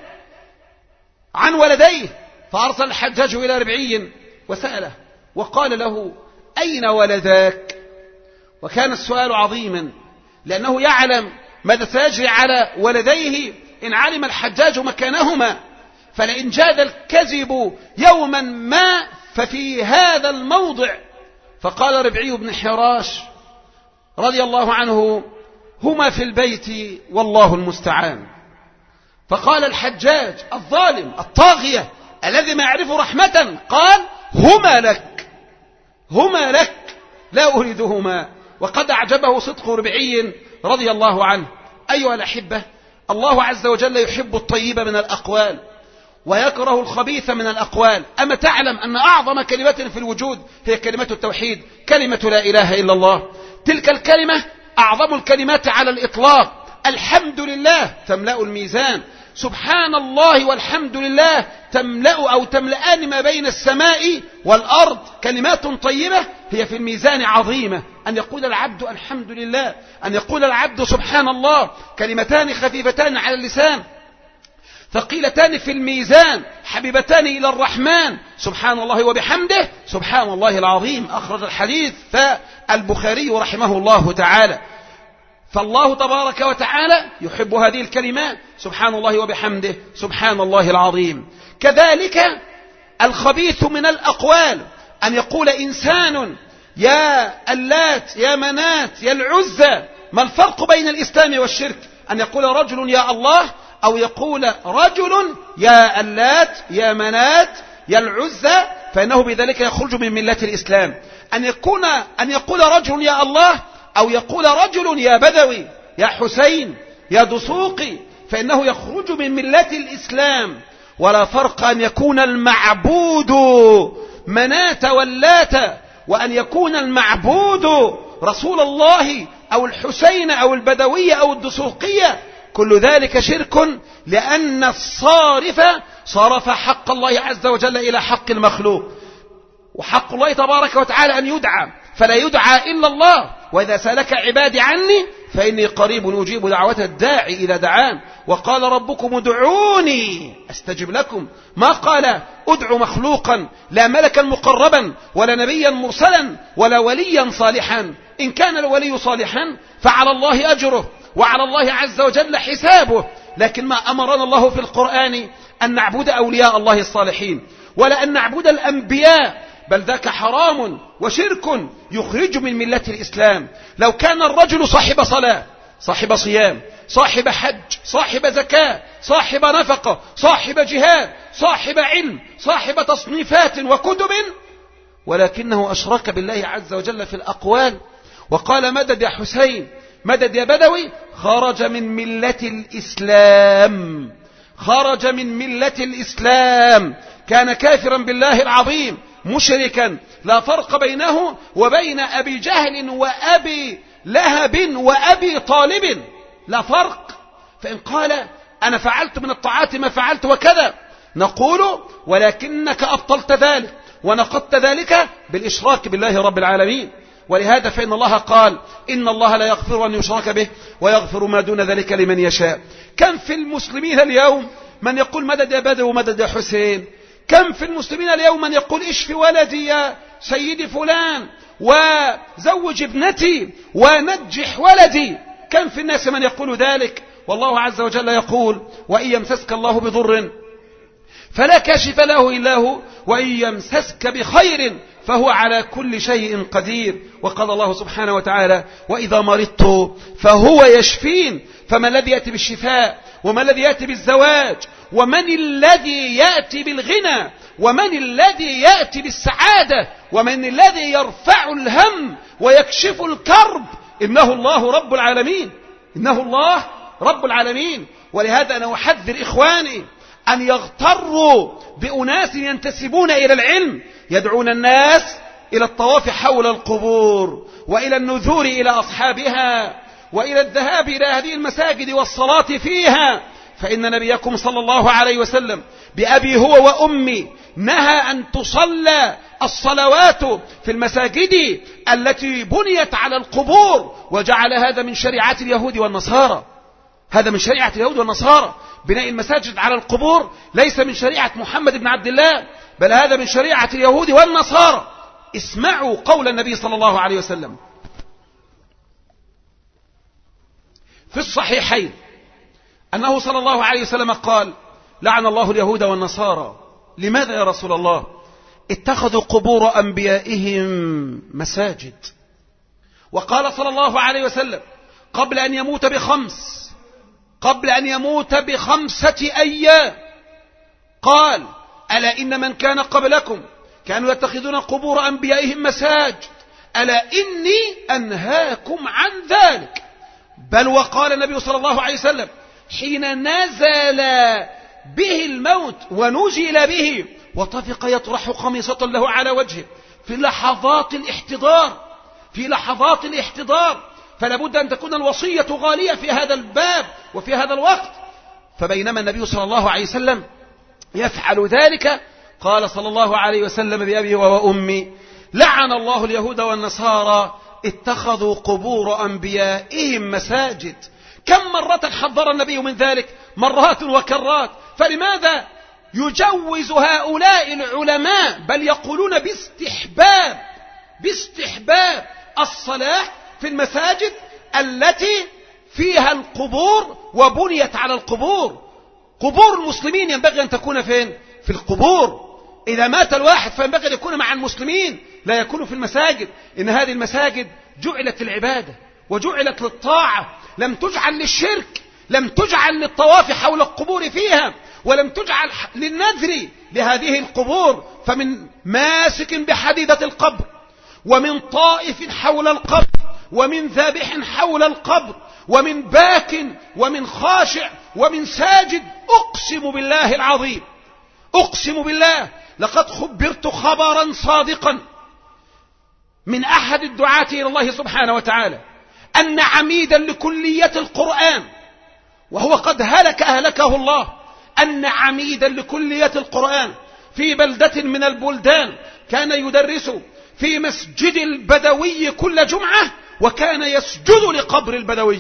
A: عن ولديه. فأرسل الحجاج إلى ربعي وسأله وقال له أين ولداك؟ وكان السؤال عظيما لأنه يعلم ماذا سيجري على ولديه إن علم الحجاج مكانهما، فلئن جاد الكذب يوما ما ففي هذا الموضع. فقال ربعي بن حراش رضي الله عنه هما في البيت والله المستعان. فقال الحجاج الظالم الطاغية الذي ما يعرف رحمة قال هما لك، هما لك لا أريدهما. وقد أعجبه صدق ربعي رضي الله عنه. أيها الأحبة، الله عز وجل يحب الطيب من الأقوال ويكره الخبيث من الأقوال. أما تعلم أن أعظم كلمة في الوجود هي كلمة التوحيد، كلمة لا إله إلا الله. تلك الكلمة أعظم الكلمات على الإطلاق. الحمد لله تملأ الميزان، سبحان الله والحمد لله تملأ أو تملأان ما بين السماء والأرض. كلمات طيبة هي في الميزان عظيمة. أن يقول العبد الحمد لله، أن يقول العبد سبحان الله، كلمتان خفيفتان على اللسان ثقيلتان في الميزان حبيبتان إلى الرحمن سبحان الله وبحمده سبحان الله العظيم. أخرج الحديث البخاري رحمه الله تعالى. فالله تبارك وتعالى يحب هذه الكلمات سبحان الله وبحمده سبحان الله العظيم. كذلك الخبيث من الأقوال أن يقول إنسان يا اللات يا منات يا العزى. ما الفرق بين الإسلام والشرك؟ أن يقول رجل يا الله أو يقول رجل يا اللات يا منات يا العزى، فإنه بذلك يخرج من ملة الإسلام. أن يقول رجل يا الله أو يقول رجل يا بدوي يا حسين يا دسوقي، فإنه يخرج من ملة الإسلام. ولا فرق أن يكون المعبود منات واللات وأن يكون المعبود رسول الله أو الحسين أو البدوية أو الدسوقية. كل ذلك شرك، لأن الصارف صرف حق الله عز وجل إلى حق المخلوق، وحق الله تبارك وتعالى أن يدعى، فلا يدعى إلا الله. وإذا سألك عبادي عني فإني قريب أجيب دعوة الداعي إذا دعان. وقال ربكم ادعوني أستجب لكم. ما قال ادعوا مخلوقا، لا ملكا مقربا ولا نبيا مرسلا ولا وليا صالحا. إن كان الولي صالحا فعلى الله أجره وعلى الله عز وجل حسابه. لكن ما أمرنا الله في القرآن أن نعبد أولياء الله الصالحين ولا أن نعبد الأنبياء، بل ذاك حرام وشرك يخرج من ملة الإسلام. لو كان الرجل صاحب صلاة صاحب صيام صاحب حج صاحب زكاة صاحب نفقة صاحب جهاد صاحب علم صاحب تصنيفات وكتب، ولكنه أشرك بالله عز وجل في الأقوال وقال مدد يا حسين مدد يا بدوي، خرج من ملة الإسلام. خرج من ملة الإسلام، كان كافرا بالله العظيم مشركا، لا فرق بينه وبين أبي جهل وأبي لهب وأبي طالب، لا فرق. فإن قال أنا فعلت من الطاعات ما فعلت وكذا، نقول ولكنك أبطلت ذلك ونقضت ذلك بالإشراك بالله رب العالمين. ولهذا فإن الله قال إن الله لا يغفر أن يشرك به ويغفر ما دون ذلك لمن يشاء. كم في المسلمين اليوم من يقول مدد يا بدو ومدد يا حسين؟ كم في المسلمين اليوم من يقول اشف ولدي يا سيدي فلان وزوج ابنتي ونجح ولدي؟ كم في الناس من يقول ذلك؟ والله عز وجل يقول وإن يمسسك الله بضر فلا كاشف له إلا هو وإن يمسسك بخير فهو على كل شيء قدير. وقال الله سبحانه وتعالى وإذا مرضت فهو يشفين. فما الذي يأتي بالشفاء وما الذي يأتي بالزواج ومن الذي يأتي بالغنى ومن الذي يأتي بالسعادة ومن الذي يرفع الهم ويكشف الكرب؟ إنه الله رب العالمين، إنه الله رب العالمين. ولهذا أنا أحذر إخواني أن يغتروا بأناس ينتسبون إلى العلم يدعون الناس إلى الطواف حول القبور وإلى النذور إلى أصحابها وإلى الذهاب إلى هذه المساجد والصلاة فيها. فإن نبيكم صلى الله عليه وسلم بأبي هو وأمي نهى أن تصلى الصلوات في المساجد التي بنيت على القبور، وجعل هذا من شريعة اليهود والنصارى. هذا من شريعة اليهود والنصارى. بناء المساجد على القبور ليس من شريعة محمد بن عبد الله، بل هذا من شريعة اليهود والنصارى. اسمعوا قول النبي صلى الله عليه وسلم في الصحيحين أنه صلى الله عليه وسلم قال لعن الله اليهود والنصارى. لماذا يا رسول الله؟ اتخذوا قبور أنبيائهم مساجد. وقال صلى الله عليه وسلم قبل أن يموت ب5 أيام قال ألا إن من كان قبلكم كانوا يتخذون قبور أنبيائهم مساجد ألا إني أنهاكم عن ذلك. بل وقال النبي صلى الله عليه وسلم حين نزل به الموت ونزل به وطفق يطرح قميصة له على وجهه في لحظات الاحتضار، فلا بد أن تكون الوصية غالية في هذا الباب وفي هذا الوقت. فبينما النبي صلى الله عليه وسلم يفعل ذلك قال صلى الله عليه وسلم بأبي وأمي لعن الله اليهود والنصارى اتخذوا قبور أنبيائهم مساجد. كم مرة حذر النبي من ذلك؟ مرات وكرات. فلماذا يجوز هؤلاء العلماء بل يقولون باستحباب الصلاة في المساجد التي فيها القبور وبنيت على القبور؟ قبور المسلمين ينبغي أن تكون فين؟ في القبور. إذا مات الواحد فينبغي أن يكون مع المسلمين، لا يكون في المساجد. إن هذه المساجد جعلت للعبادة وجعلت للطاعة، لم تجعل للشرك، لم تجعل للطواف حول القبور فيها، ولم تجعل للنذر لهذه القبور. فمن ماسك بحديدة القبر، ومن طائف حول القبر، ومن ذابح حول القبر، ومن باك، ومن خاشع، ومن ساجد، أقسم بالله العظيم، أقسم بالله لقد خبرت خبرا صادقا من أحد الدعاة إلى الله سبحانه وتعالى أن عميدا لكلية القرآن، وهو قد أهلكه الله، أن عميدا لكلية القرآن في بلدة من البلدان كان يدرس في مسجد البدوي كل جمعة، وكان يسجد لقبر البدوي،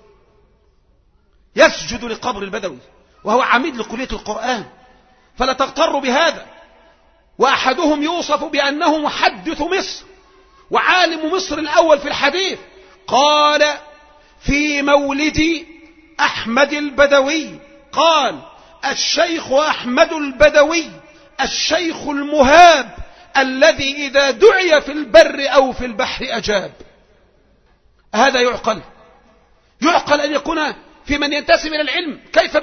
A: يسجد لقبر البدوي وهو عميد لكلية القرآن. فلا تغتروا بهذا. وأحدهم يوصف بأنه محدث مصر وعالم مصر الأول في الحديث، قال في مولد أحمد البدوي، قال الشيخ أحمد البدوي الشيخ المهاب الذي إذا دعي في البر أو في البحر أجاب. هذا يعقل أن يكون في من ينتسب إلى العلم. كيف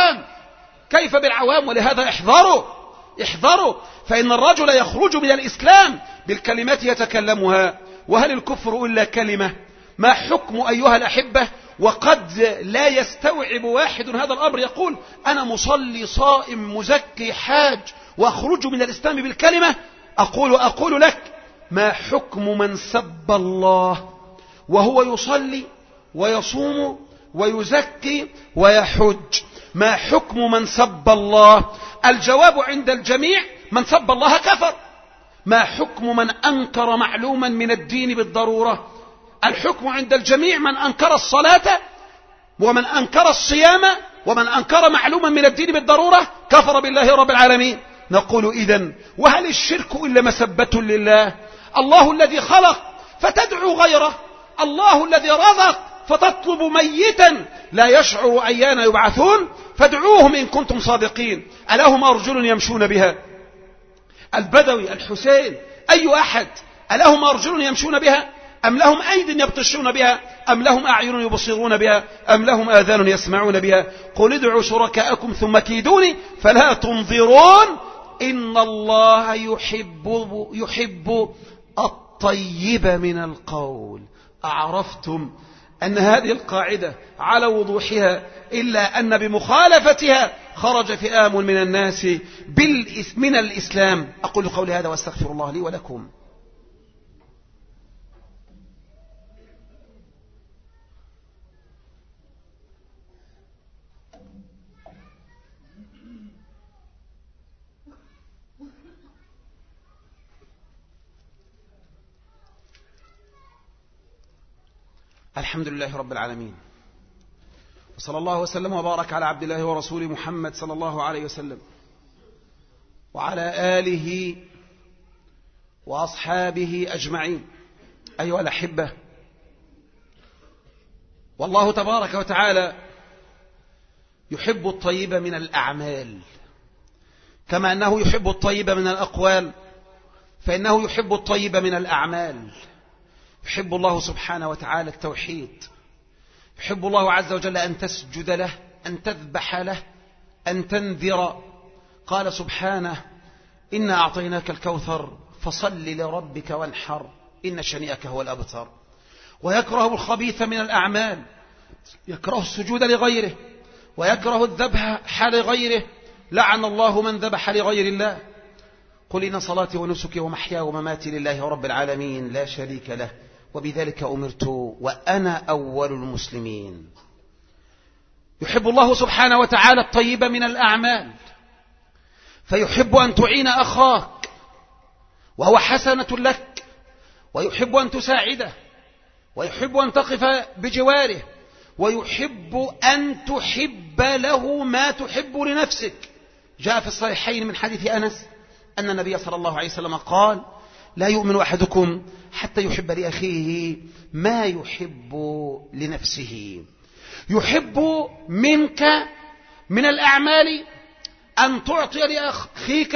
A: بالعوام؟ ولهذا احذروا، فإن الرجل يخرج من الإسلام بالكلمات يتكلمها. وهل الكفر إلا كلمة؟ ما حكم أيها الأحبة؟ وقد لا يستوعب واحد هذا الأمر، يقول أنا مصلي صائم مزكي حاج وأخرج من الإسلام بالكلمة. أقول لك ما حكم من سب الله وهو يصلي ويصوم ويزكي ويحج؟ ما حكم من سب الله؟ الجواب عند الجميع من سب الله كفر. ما حكم من أنكر معلوما من الدين بالضرورة؟ الحكم عند الجميع من أنكر الصلاة ومن أنكر الصيام ومن أنكر معلوما من الدين بالضرورة كفر بالله رب العالمين. نقول إذن وهل الشرك إلا مسبة لله؟ الله الذي خلق فتدعو غيره، الله الذي رزق فتطلب ميتا لا يشعر أيان يبعثون، فادعوهم إن كنتم صادقين. ألهم أرجل يمشون بها؟ البدوي، الحسين، أي أحد، ألهم أرجل يمشون بها؟ أم لهم أيد يبطشون بها؟ أم لهم أعين يبصرون بها؟ أم لهم آذان يسمعون بها؟ قل ادعوا شركاءكم ثم كيدوني فلا تنظرون إن الله يحب الطيب من القول. أعرفتم أن هذه القاعدة على وضوحها، إلا أن بمخالفتها خرج فئام من الناس من الإسلام. أقول قولي هذا واستغفر الله لي ولكم. الحمد لله رب العالمين، وصلى الله وسلم وبارك على عبد الله ورسوله محمد صلى الله عليه وسلم وعلى آله وأصحابه أجمعين. أيها الأحبة، والله تبارك وتعالى يحب الطيب من الأعمال كما أنه يحب الطيب من الأقوال، فإنه يحب الطيب من الأعمال. يحب الله سبحانه وتعالى التوحيد، يحب الله عز وجل أن تسجد له، أن تذبح له، أن تنذر. قال سبحانه إنا أعطيناك الكوثر فصل لربك وانحر إن شنيئك هو الأبتر. ويكره الخبيث من الأعمال، يكره السجود لغيره ويكره الذبح لغيره. لعن الله من ذبح لغير الله. قل إن صلاتي ونسكي ومحياي ومماتي لله رب العالمين لا شريك له وبذلك أمرت وأنا أول المسلمين. يحب الله سبحانه وتعالى الطيب من الأعمال، فيحب أن تعين أخاك وهو حسنة لك، ويحب أن تساعده، ويحب أن تقف بجواره، ويحب أن تحب له ما تحب لنفسك. جاء في الصحيحين من حديث أنس أن النبي صلى الله عليه وسلم قال: لا يؤمن أحدكم حتى يحب لأخيه ما يحب لنفسه. يحب منك من الأعمال أن تعطي لأخيك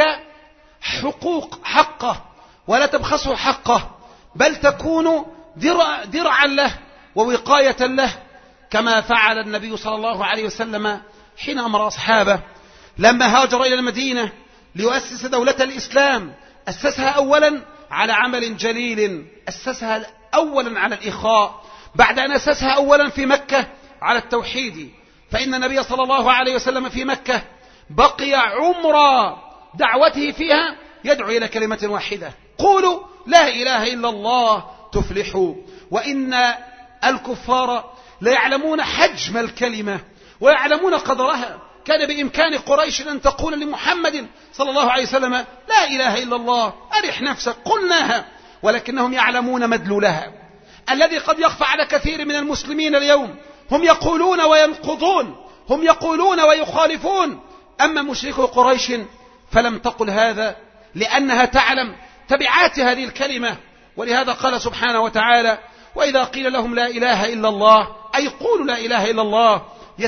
A: حقه ولا تبخسه حقه، بل تكون درعا له ووقاية له، كما فعل النبي صلى الله عليه وسلم حين أمر أصحابه لما هاجر إلى المدينة ليؤسس دولة الإسلام. أسسها أولا على عمل جليل، أسسها أولا على الإخاء، بعد أن أسسها أولا في مكة على التوحيد، فإن النبي صلى الله عليه وسلم في مكة بقي عمر دعوته فيها يدعو إلى كلمة واحدة: قولوا لا إله إلا الله تفلحوا. وإن الكفار لا يعلمون حجم الكلمة ويعلمون قدرها. كان بإمكان قريش أن تقول لمحمد صلى الله عليه وسلم: لا إله إلا الله، أرح نفسك، قلناها، ولكنهم يعلمون مدلولها الذي قد يخفى على كثير من المسلمين اليوم. هم يقولون وينقضون، هم يقولون ويخالفون، أما مشركو قريش فلم تقل هذا لأنها تعلم تبعات هذه الكلمة. ولهذا قال سبحانه وتعالى: وإذا قيل لهم لا إله إلا الله، أي قولوا لا إله إلا الله،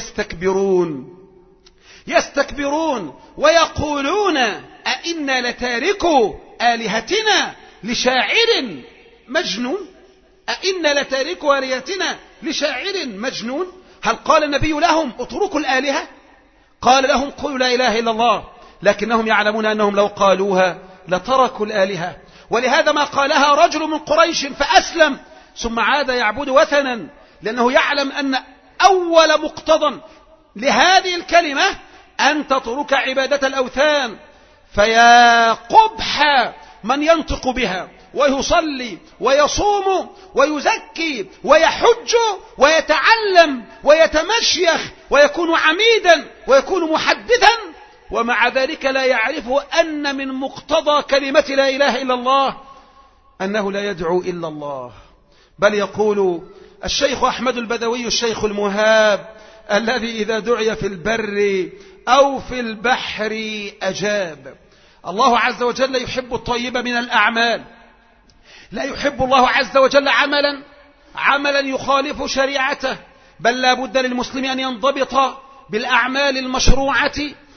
A: يستكبرون ويقولون أئنا لتاركو آلهتنا لشاعر مجنون. أئنا لتاركو آلهتنا لشاعر مجنون. هل قال النبي لهم اتركوا الآلهة؟ قال لهم قولوا لا إله إلا الله، لكنهم يعلمون أنهم لو قالوها لتركوا الآلهة. ولهذا ما قالها رجل من قريش فأسلم ثم عاد يعبد وثنا، لأنه يعلم أن أول مقتضى لهذه الكلمة أن تترك عبادة الأوثان. فيا قبح من ينطق بها ويصلي ويصوم ويزكي ويحج ويتعلم ويتمشيخ ويكون عميدا ويكون محدثا، ومع ذلك لا يعرف أن من مقتضى كلمة لا إله إلا الله أنه لا يدعو إلا الله. بل يقول الشيخ أحمد البدوي الشيخ المهاب الذي إذا دعي في البر أو في البحر أجاب. الله عز وجل يحب الطيب من الأعمال، لا يحب الله عز وجل عملا يخالف شريعته، بل لا بد للمسلم أن ينضبط بالأعمال المشروعة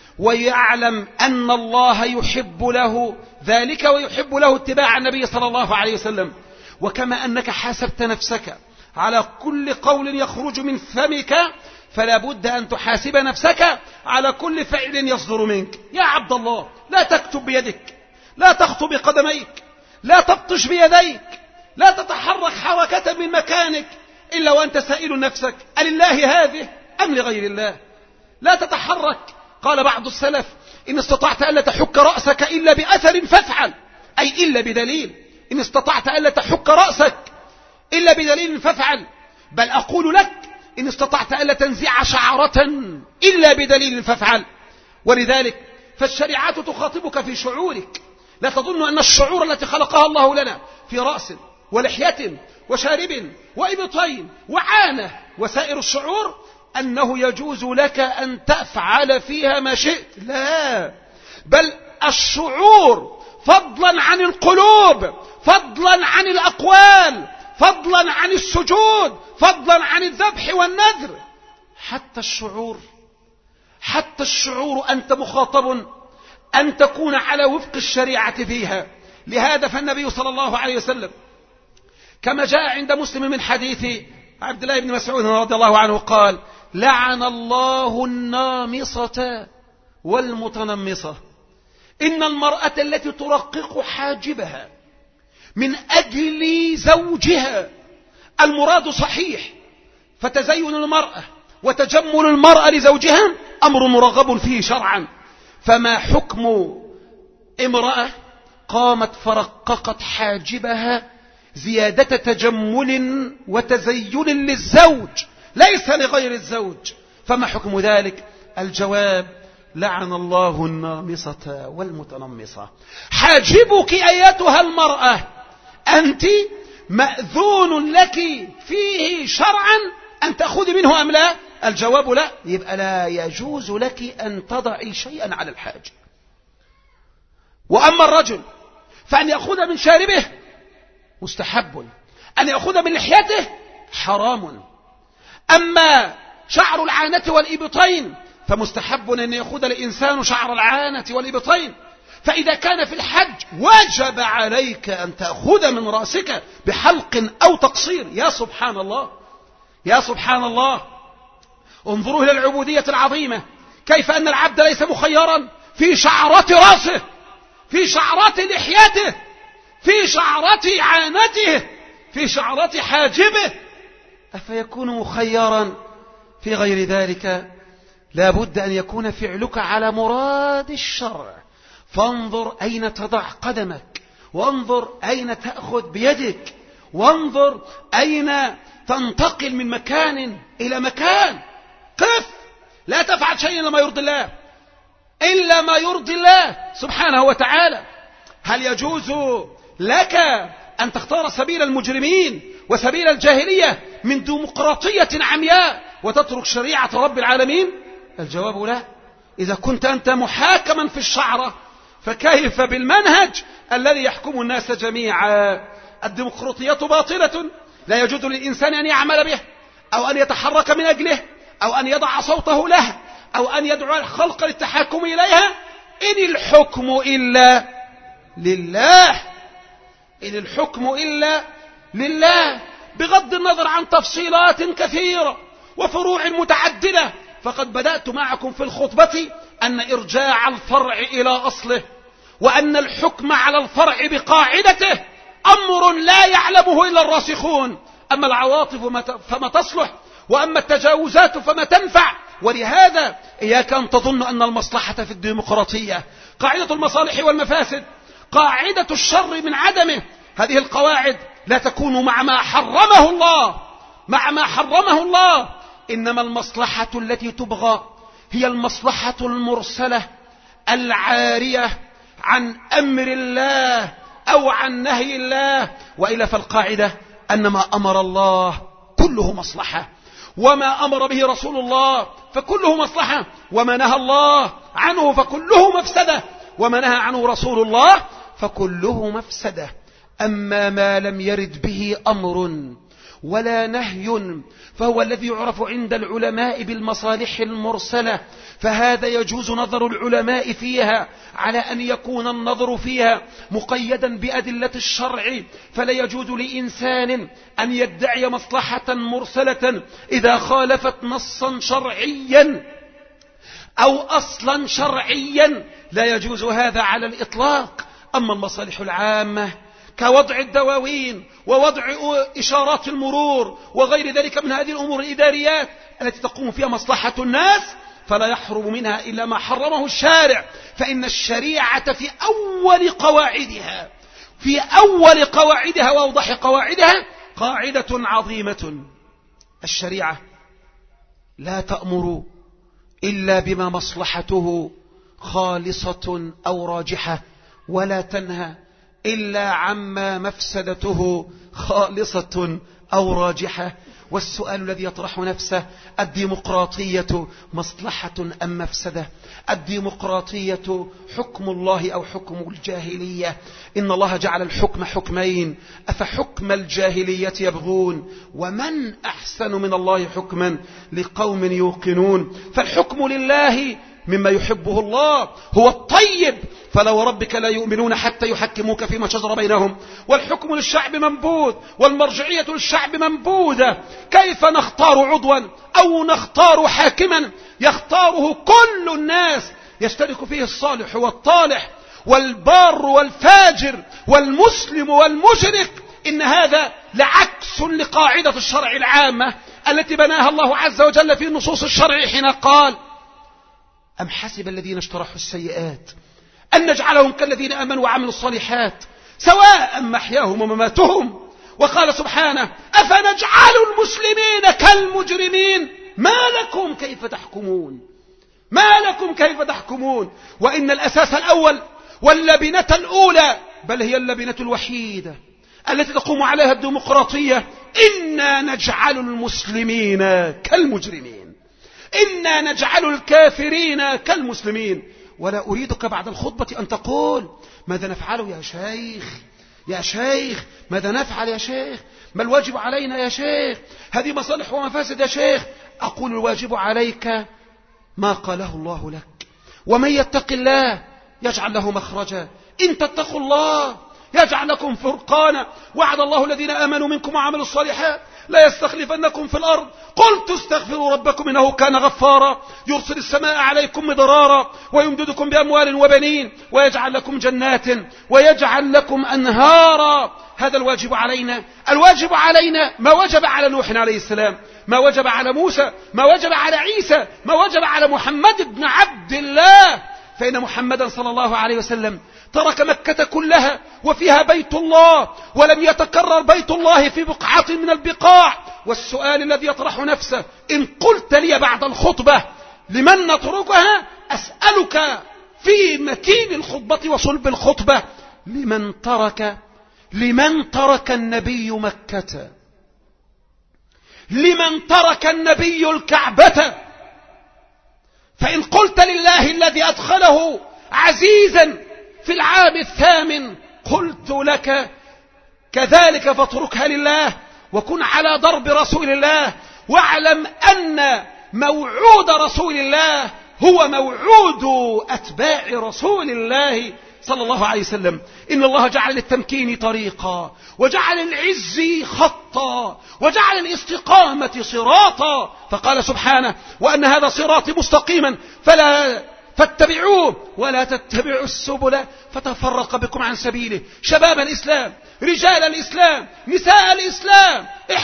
A: ويعلم أن الله يحب له ذلك ويحب له اتباع النبي صلى الله عليه وسلم. وكما أنك حاسبت نفسك على كل قول يخرج من فمك، فلا بد أن تحاسب نفسك على كل فعل يصدر منك. يا عبد الله، لا تكتب بيدك، لا تخطو بقدميك، لا تبطش بيديك، لا تتحرك حركة من مكانك إلا وأنت سائل نفسك: ألله هذه أم لغير الله؟ لا تتحرك. قال بعض السلف: إن استطعت ألا تحك رأسك إلا بأثر فافعل، أي إلا بدليل. إن استطعت ألا تحك رأسك إلا بدليل فافعل. بل أقول لك: إن استطعت ألا تنزع شعرة إلا بدليل فافعل. ولذلك فالشريعات تخاطبك في شعورك. لا تظن أن الشعور التي خلقها الله لنا في رأس ولحية وشارب وإبطين وعانة وسائر الشعور أنه يجوز لك أن تفعل فيها ما شئت. لا، بل الشعور فضلا عن القلوب، فضلا عن الأقوال، فضلا عن السجود، فضلا عن الذبح والنذر، حتى الشعور أنت مخاطب أن تكون على وفق الشريعة فيها. لهذا فالنبي صلى الله عليه وسلم كما جاء عند مسلم من حديث عبد الله بن مسعود رضي الله عنه قال: لعن الله النامصة والمتنمصة. إن المرأة التي ترقق حاجبها من أجل زوجها، المراد صحيح، فتزين المرأة وتجمل المرأة لزوجها أمر مرغب فيه شرعا، فما حكم امرأة قامت فرققت حاجبها زيادة تجمل وتزين للزوج ليس لغير الزوج؟ فما حكم ذلك؟ الجواب: لعن الله النامصة والمتنمصة. حاجبك أيتها المرأة أنت مأذون لك فيه شرعا أن تأخذي منه أم لا؟ الجواب لا، يبقى لا يجوز لك أن تضعي شيئا على الحاج. وأما الرجل فأن يأخذ من شاربه مستحب، أن يأخذ من لحيته حرام. أما شعر العانة والإبطين فمستحب أن يأخذ الإنسان شعر العانة والإبطين. فإذا كان في الحج وجب عليك أن تأخذ من رأسك بحلق أو تقصير. يا سبحان الله، يا سبحان الله، انظروا إلى العبودية العظيمة، كيف أن العبد ليس مخيرا في شعرات رأسه، في شعرات لحيته، في شعرات عانته، في شعرات حاجبه، أفيكون مخيرا في غير ذلك؟ لا بد أن يكون فعلك على مراد الشرع. فانظر أين تضع قدمك، وانظر أين تأخذ بيدك، وانظر أين تنتقل من مكان إلى مكان. قف، لا تفعل شيئا إلا ما يرضي الله، إلا ما يرضي الله سبحانه وتعالى. هل يجوز لك أن تختار سبيل المجرمين وسبيل الجاهلية من ديمقراطية عمياء وتترك شريعة رب العالمين؟ الجواب لا. إذا كنت أنت محاكما في الشعرة فكيف بالمنهج الذي يحكم الناس جميعا؟ الديمقراطية باطلة، لا يجوز للإنسان أن يعمل به أو أن يتحرك من أجله أو أن يضع صوته له أو أن يدعو الخلق للتحاكم إليها. إن الحكم إلا لله، إن الحكم إلا لله، بغض النظر عن تفصيلات كثيرة وفروع متعددة. فقد بدأت معكم في الخطبة أن إرجاع الفرع إلى أصله وأن الحكم على الفرع بقاعدته أمر لا يعلمه إلا الراسخون. أما العواطف فما تصلح، وأما التجاوزات فما تنفع. ولهذا إياك أن تظن أن المصلحة في الديمقراطية قاعدة المصالح والمفاسد، قاعدة الشر من عدمه. هذه القواعد لا تكون مع ما حرمه الله، مع ما حرمه الله. إنما المصلحة التي تبغى هي المصلحة المرسلة العارية عن أمر الله أو عن نهي الله. وإلا فالقاعدة أن ما أمر الله كله مصلحة، وما أمر به رسول الله فكله مصلحة، وما نهى الله عنه فكله مفسدة، وما نهى عنه رسول الله فكله مفسدة. أما ما لم يرد به أمر ولا نهي فهو الذي يعرف عند العلماء بالمصالح المرسلة، فهذا يجوز نظر العلماء فيها على أن يكون النظر فيها مقيدا بأدلة الشرع. فلا يجوز لإنسان أن يدعي مصلحة مرسلة إذا خالفت نصا شرعيا أو أصلا شرعيا، لا يجوز هذا على الإطلاق. أما المصالح العامة كوضع الدواوين ووضع إشارات المرور وغير ذلك من هذه الأمور الإداريات التي تقوم فيها مصلحة الناس، فلا يحرم منها إلا ما حرمه الشارع. فإن الشريعة في أول قواعدها وأوضح قواعدها قاعدة عظيمة: الشريعة لا تأمر إلا بما مصلحته خالصة أو راجحة، ولا تنهى إلا عما مفسدته خالصة أو راجحة. والسؤال الذي يطرح نفسه: الديمقراطية مصلحة أم مفسدة؟ الديمقراطية حكم الله أو حكم الجاهلية؟ إن الله جعل الحكم حكمين، أفحكم الجاهلية يبغون ومن أحسن من الله حكما لقوم يوقنون. فالحكم لله مما يحبه الله هو الطيب، فلا وربك لا يؤمنون حتى يحكموك فيما شجر بينهم. والحكم للشعب منبوذ والمرجعية للشعب منبوذة. كيف نختار عضوا أو نختار حاكما يختاره كل الناس يشترك فيه الصالح والطالح والبار والفاجر والمسلم والمشرك؟ إن هذا لعكس لقاعدة الشرع العامة التي بناها الله عز وجل في نصوص الشرع حين قال: أم حسب الذين اجترحوا السيئات أن نجعلهم كالذين آمنوا وعملوا الصالحات سواء محياهم ومماتهم. وقال سبحانه: أفنجعل المسلمين كالمجرمين ما لكم كيف تحكمون، ما لكم كيف تحكمون. وإن الأساس الأول واللبنة الأولى، بل هي اللبنة الوحيدة التي تقوم عليها الديمقراطية: إنا نجعل المسلمين كالمجرمين، إنا نجعل الكافرين كالمسلمين. ولا أريدك بعد الخطبة أن تقول: ماذا نفعل يا شيخ؟ يا شيخ ماذا نفعل يا شيخ؟ ما الواجب علينا يا شيخ؟ هذه مصالح ومفاسد يا شيخ. أقول: الواجب عليك ما قاله الله لك، ومن يتق الله يجعل له مخرجا، إن تتقوا الله يجعل لكم فرقانا، وعد الله الذين آمنوا منكم وعملوا الصالحات لا يستخلفنكم في الأرض. قلت استغفروا ربكم إنه كان غفارا، يرسل السماء عليكم مدرارا ويمددكم بأموال وبنين ويجعل لكم جنات ويجعل لكم أنهارا. هذا الواجب علينا. الواجب علينا ما وجب على نوح عليه السلام، ما وجب على موسى، ما وجب على عيسى، ما وجب على محمد بن عبد الله. فإن محمدا صلى الله عليه وسلم ترك مكة كلها وفيها بيت الله، ولم يتكرر بيت الله في بقعة من البقاع. والسؤال الذي يطرح نفسه: إن قلت لي بعد الخطبة لمن نتركها، أسألك في متين الخطبة وصلب الخطبة: لمن ترك النبي مكة؟ لمن ترك النبي الكعبة؟ فإن قلت لله الذي أدخله عزيزا في العام 8 قلت لك كذلك فاتركها لله، وكن على ضرب رسول الله، واعلم أن موعود رسول الله هو موعود أتباع رسول الله صلى الله عليه وسلم. إن الله جعل للتمكين طريقا، وجعل العز خطا، وجعل الاستقامة صراطا، فقال سبحانه: وأن هذا صراطي مستقيما فاتبعوه ولا تتبعوا السبل فتفرق بكم عن سبيله. شباب الإسلام، رجال الإسلام، نساء الإسلام،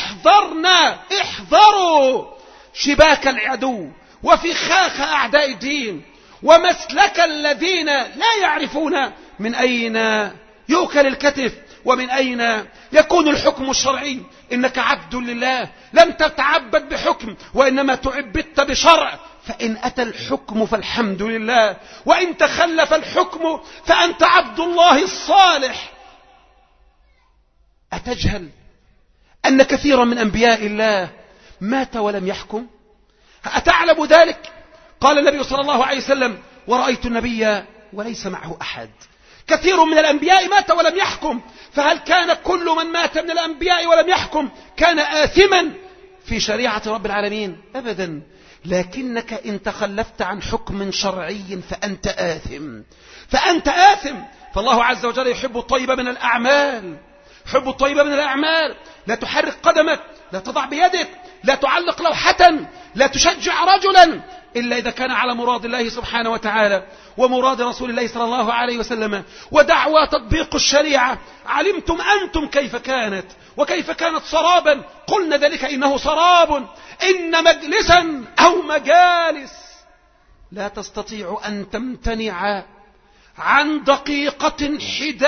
A: احذروا شباك العدو وفخاخ أعداء الدين ومسلك الذين لا يعرفون من أين يؤكل الكتف ومن أين يكون الحكم الشرعي. إنك عبد لله، لم تتعبد بحكم وإنما تعبدت بشرع. فإن أتى الحكم فالحمد لله، وإن تخلف الحكم فأنت عبد الله الصالح. أتجهل أن كثيرا من أنبياء الله مات ولم يحكم؟ أتعلم ذلك؟ قال النبي صلى الله عليه وسلم: ورأيت النبي وليس معه أحد. كثير من الأنبياء مات ولم يحكم، فهل كان كل من مات من الأنبياء ولم يحكم كان آثما في شريعة رب العالمين؟ أبدا. لكنك إن تخلفت عن حكم شرعي فأنت آثم. فالله عز وجل يحب الطيب من الأعمال، حب الطيب من الأعمال. لا تحرك قدمك، لا تضع بيدك، لا تعلق لوحة، لا تشجع رجلا إلا إذا كان على مراد الله سبحانه وتعالى ومراد رسول الله صلى الله عليه وسلم ودعوى تطبيق الشريعة. علمتم أنتم كيف كانت وكيف كانت سرابا، قلنا ذلك إنه سراب. إن مجلسا أو مجالس لا تستطيع أن تمتنع عن دقيقة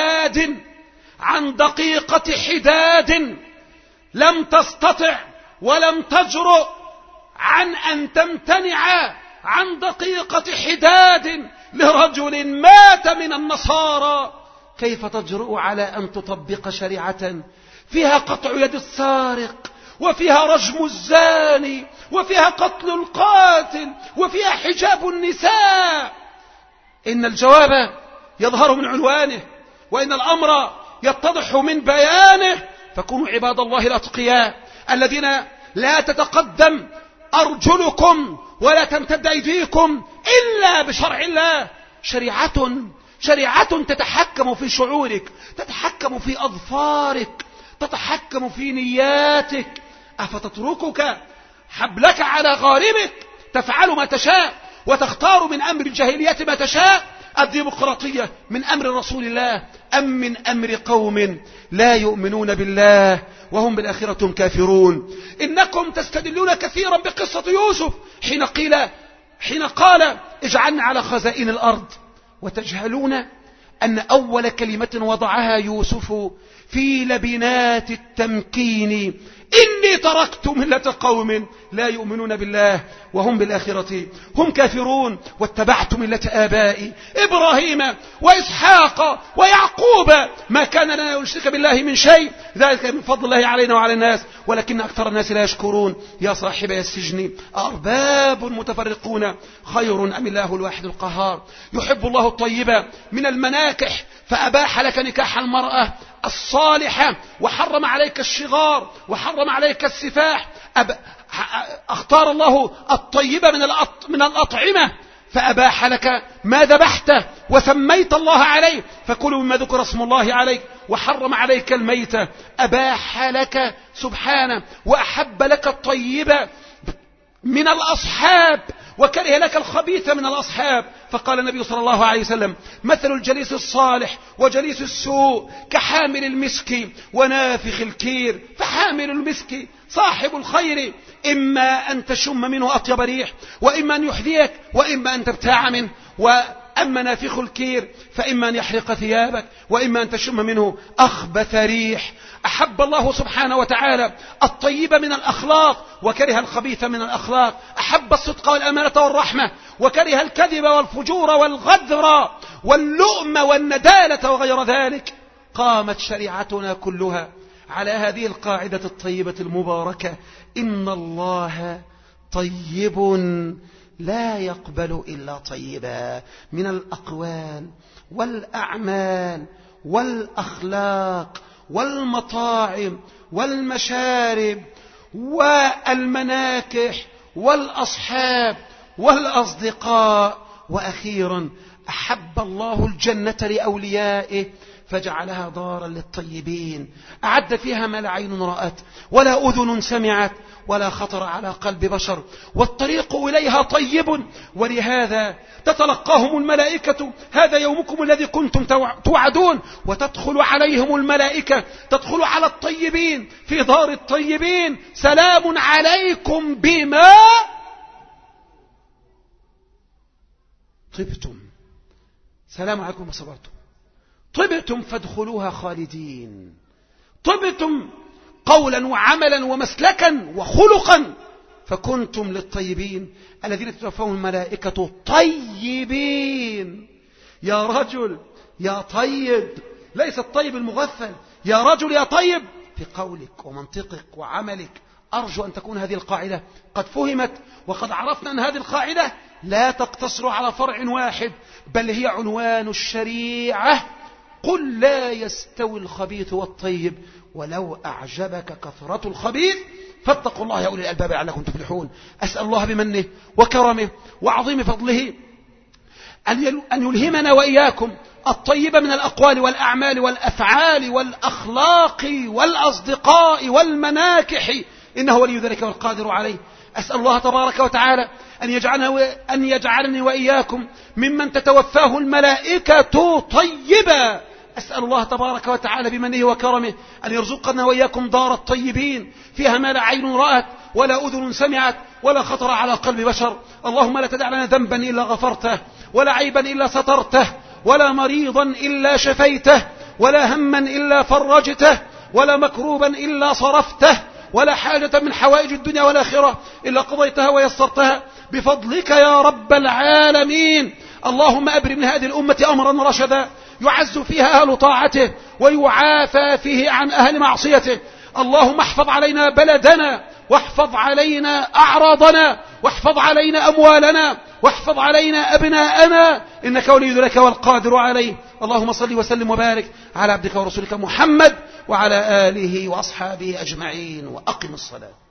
A: حداد، لم تستطع ولم تجرؤ عن أن تمتنع عن دقيقة حداد لرجل مات من النصارى. كيف تجرؤ على أن تطبق شريعة فيها قطع يد السارق، وفيها رجم الزاني، وفيها قتل القاتل، وفيها حجاب النساء؟ إن الجواب يظهر من عنوانه، وإن الأمر يتضح من بيانه. فكونوا عباد الله الأتقياء الذين لا تتقدم أرجلكم ولا تمتد أيديكم إلا بشرع الله. شريعة تتحكم في شعورك، تتحكم في أظفارك، تتحكم في نياتك. أفتتركك حبلك على غاربك تفعل ما تشاء وتختار من أمر الجاهلية ما تشاء؟ الديمقراطية من أمر رسول الله أم من أمر قوم لا يؤمنون بالله وهم بالآخرة كافرون؟ إنكم تستدلون كثيرا بقصة يوسف حين قال: اجعلنا على خزائن الأرض، وتجهلون أن أول كلمة وضعها يوسف في لبنات التمكين. إني تركت ملة قوم لا يؤمنون بالله وهم بالآخرة هم كافرون، واتبعت ملة آبائي إبراهيم وإسحاق ويعقوب ما كان لنا أن نشرك بالله من شيء، ذلك من فضل الله علينا وعلى الناس ولكن أكثر الناس لا يشكرون. يا صاحبي السجن أرباب متفرقون خير أم الله الواحد القهار؟ يحب الله الطيب من المناكح فأباح لك نكاح المرأة الصالحة وحرم عليك الشغار وحرم عليك السفاح. اختار الله الطيب من الأطعمة فأباح لك ما ذبحته وسميت الله عليه فكلوا مما ذكر اسم الله عليه، وحرم عليك الميتة أباح لك سبحانه، وأحب لك الطيب من الأصحاب وكره لك الخبيث من الأصحاب. فقال النبي صلى الله عليه وسلم: مثل الجليس الصالح وجليس السوء كحامل المسك ونافخ الكير. فحامل المسك صاحب الخير، إما أن تشم منه أطيب ريح وإما أن يحذيك وإما أن تبتاع منه، وأما نافخ الكير فإما أن يحرق ثيابك وإما أن تشم منه أخبث ريح. أحب الله سبحانه وتعالى الطيب من الأخلاق وكره الخبيث من الأخلاق، أحب الصدق والأمانة والرحمة وكره الكذب والفجور والغدر واللؤم والندالة وغير ذلك. قامت شريعتنا كلها على هذه القاعدة الطيبة المباركة: إن الله طيب لا يقبل إلا طيبا، من الأقوال والأعمال والأخلاق والمطاعم والمشارب والمناكح والأصحاب والأصدقاء. وأخيرا أحب الله الجنة لأوليائه فجعلها دارا للطيبين، أعد فيها ما لا عين رأت ولا أذن سمعت ولا خطر على قلب بشر، والطريق إليها طيب، ولهذا تتلقاهم الملائكة: هذا يومكم الذي كنتم توعدون. وتدخل عليهم الملائكة، تدخل على الطيبين في دار الطيبين: سلام عليكم بما طبتم. سلام عليكم بما صبرتم، طبتم فادخلوها خالدين. طبتم قولا وعملا ومسلكا وخلقا فكنتم للطيبين الذين تتوفاهم الملائكة طيبين. يا رجل يا طيب، ليس الطيب المغفل، يا رجل يا طيب في قولك ومنطقك وعملك. أرجو أن تكون هذه القاعدة قد فهمت، وقد عرفنا أن هذه القاعدة لا تقتصر على فرع واحد بل هي عنوان الشريعة. قل لا يستوي الخبيث والطيب ولو أعجبك كثرة الخبيث فاتقوا الله يا أولي الألباب لعلكم تفلحون. أسأل الله بمنه وكرمه وعظيم فضله أن يلهمنا وإياكم الطيب من الأقوال والأعمال والأفعال والأخلاق والأصدقاء والمناكح، إنه ولي ذلك والقادر عليه. أسأل الله تبارك وتعالى أن يجعلني وإياكم ممن تتوفاه الملائكة طيبا. أسأل الله تبارك وتعالى بمنه وكرمه أن يرزقنا وإياكم دار الطيبين فيها ما لا عين رأت ولا أذن سمعت ولا خطر على قلب بشر. اللهم لا تدع لنا ذنبا إلا غفرته ولا عيبا إلا سترته ولا مريضا إلا شفيته ولا هما إلا فرجته ولا مكروبا إلا صرفته ولا حاجة من حوائج الدنيا والآخرة إلا قضيتها ويسرتها بفضلك يا رب العالمين. اللهم أبر من هذه الأمة أمرا رشدا يعز فيها أهل طاعته ويعافى فيه عن أهل معصيته. اللهم احفظ علينا بلدنا واحفظ علينا أعراضنا واحفظ علينا أموالنا واحفظ علينا أبناءنا إنك ولي ذلك والقادر عليه. اللهم صل وسلم وبارك على عبدك ورسولك محمد وعلى آله وأصحابه أجمعين، وأقم الصلاة.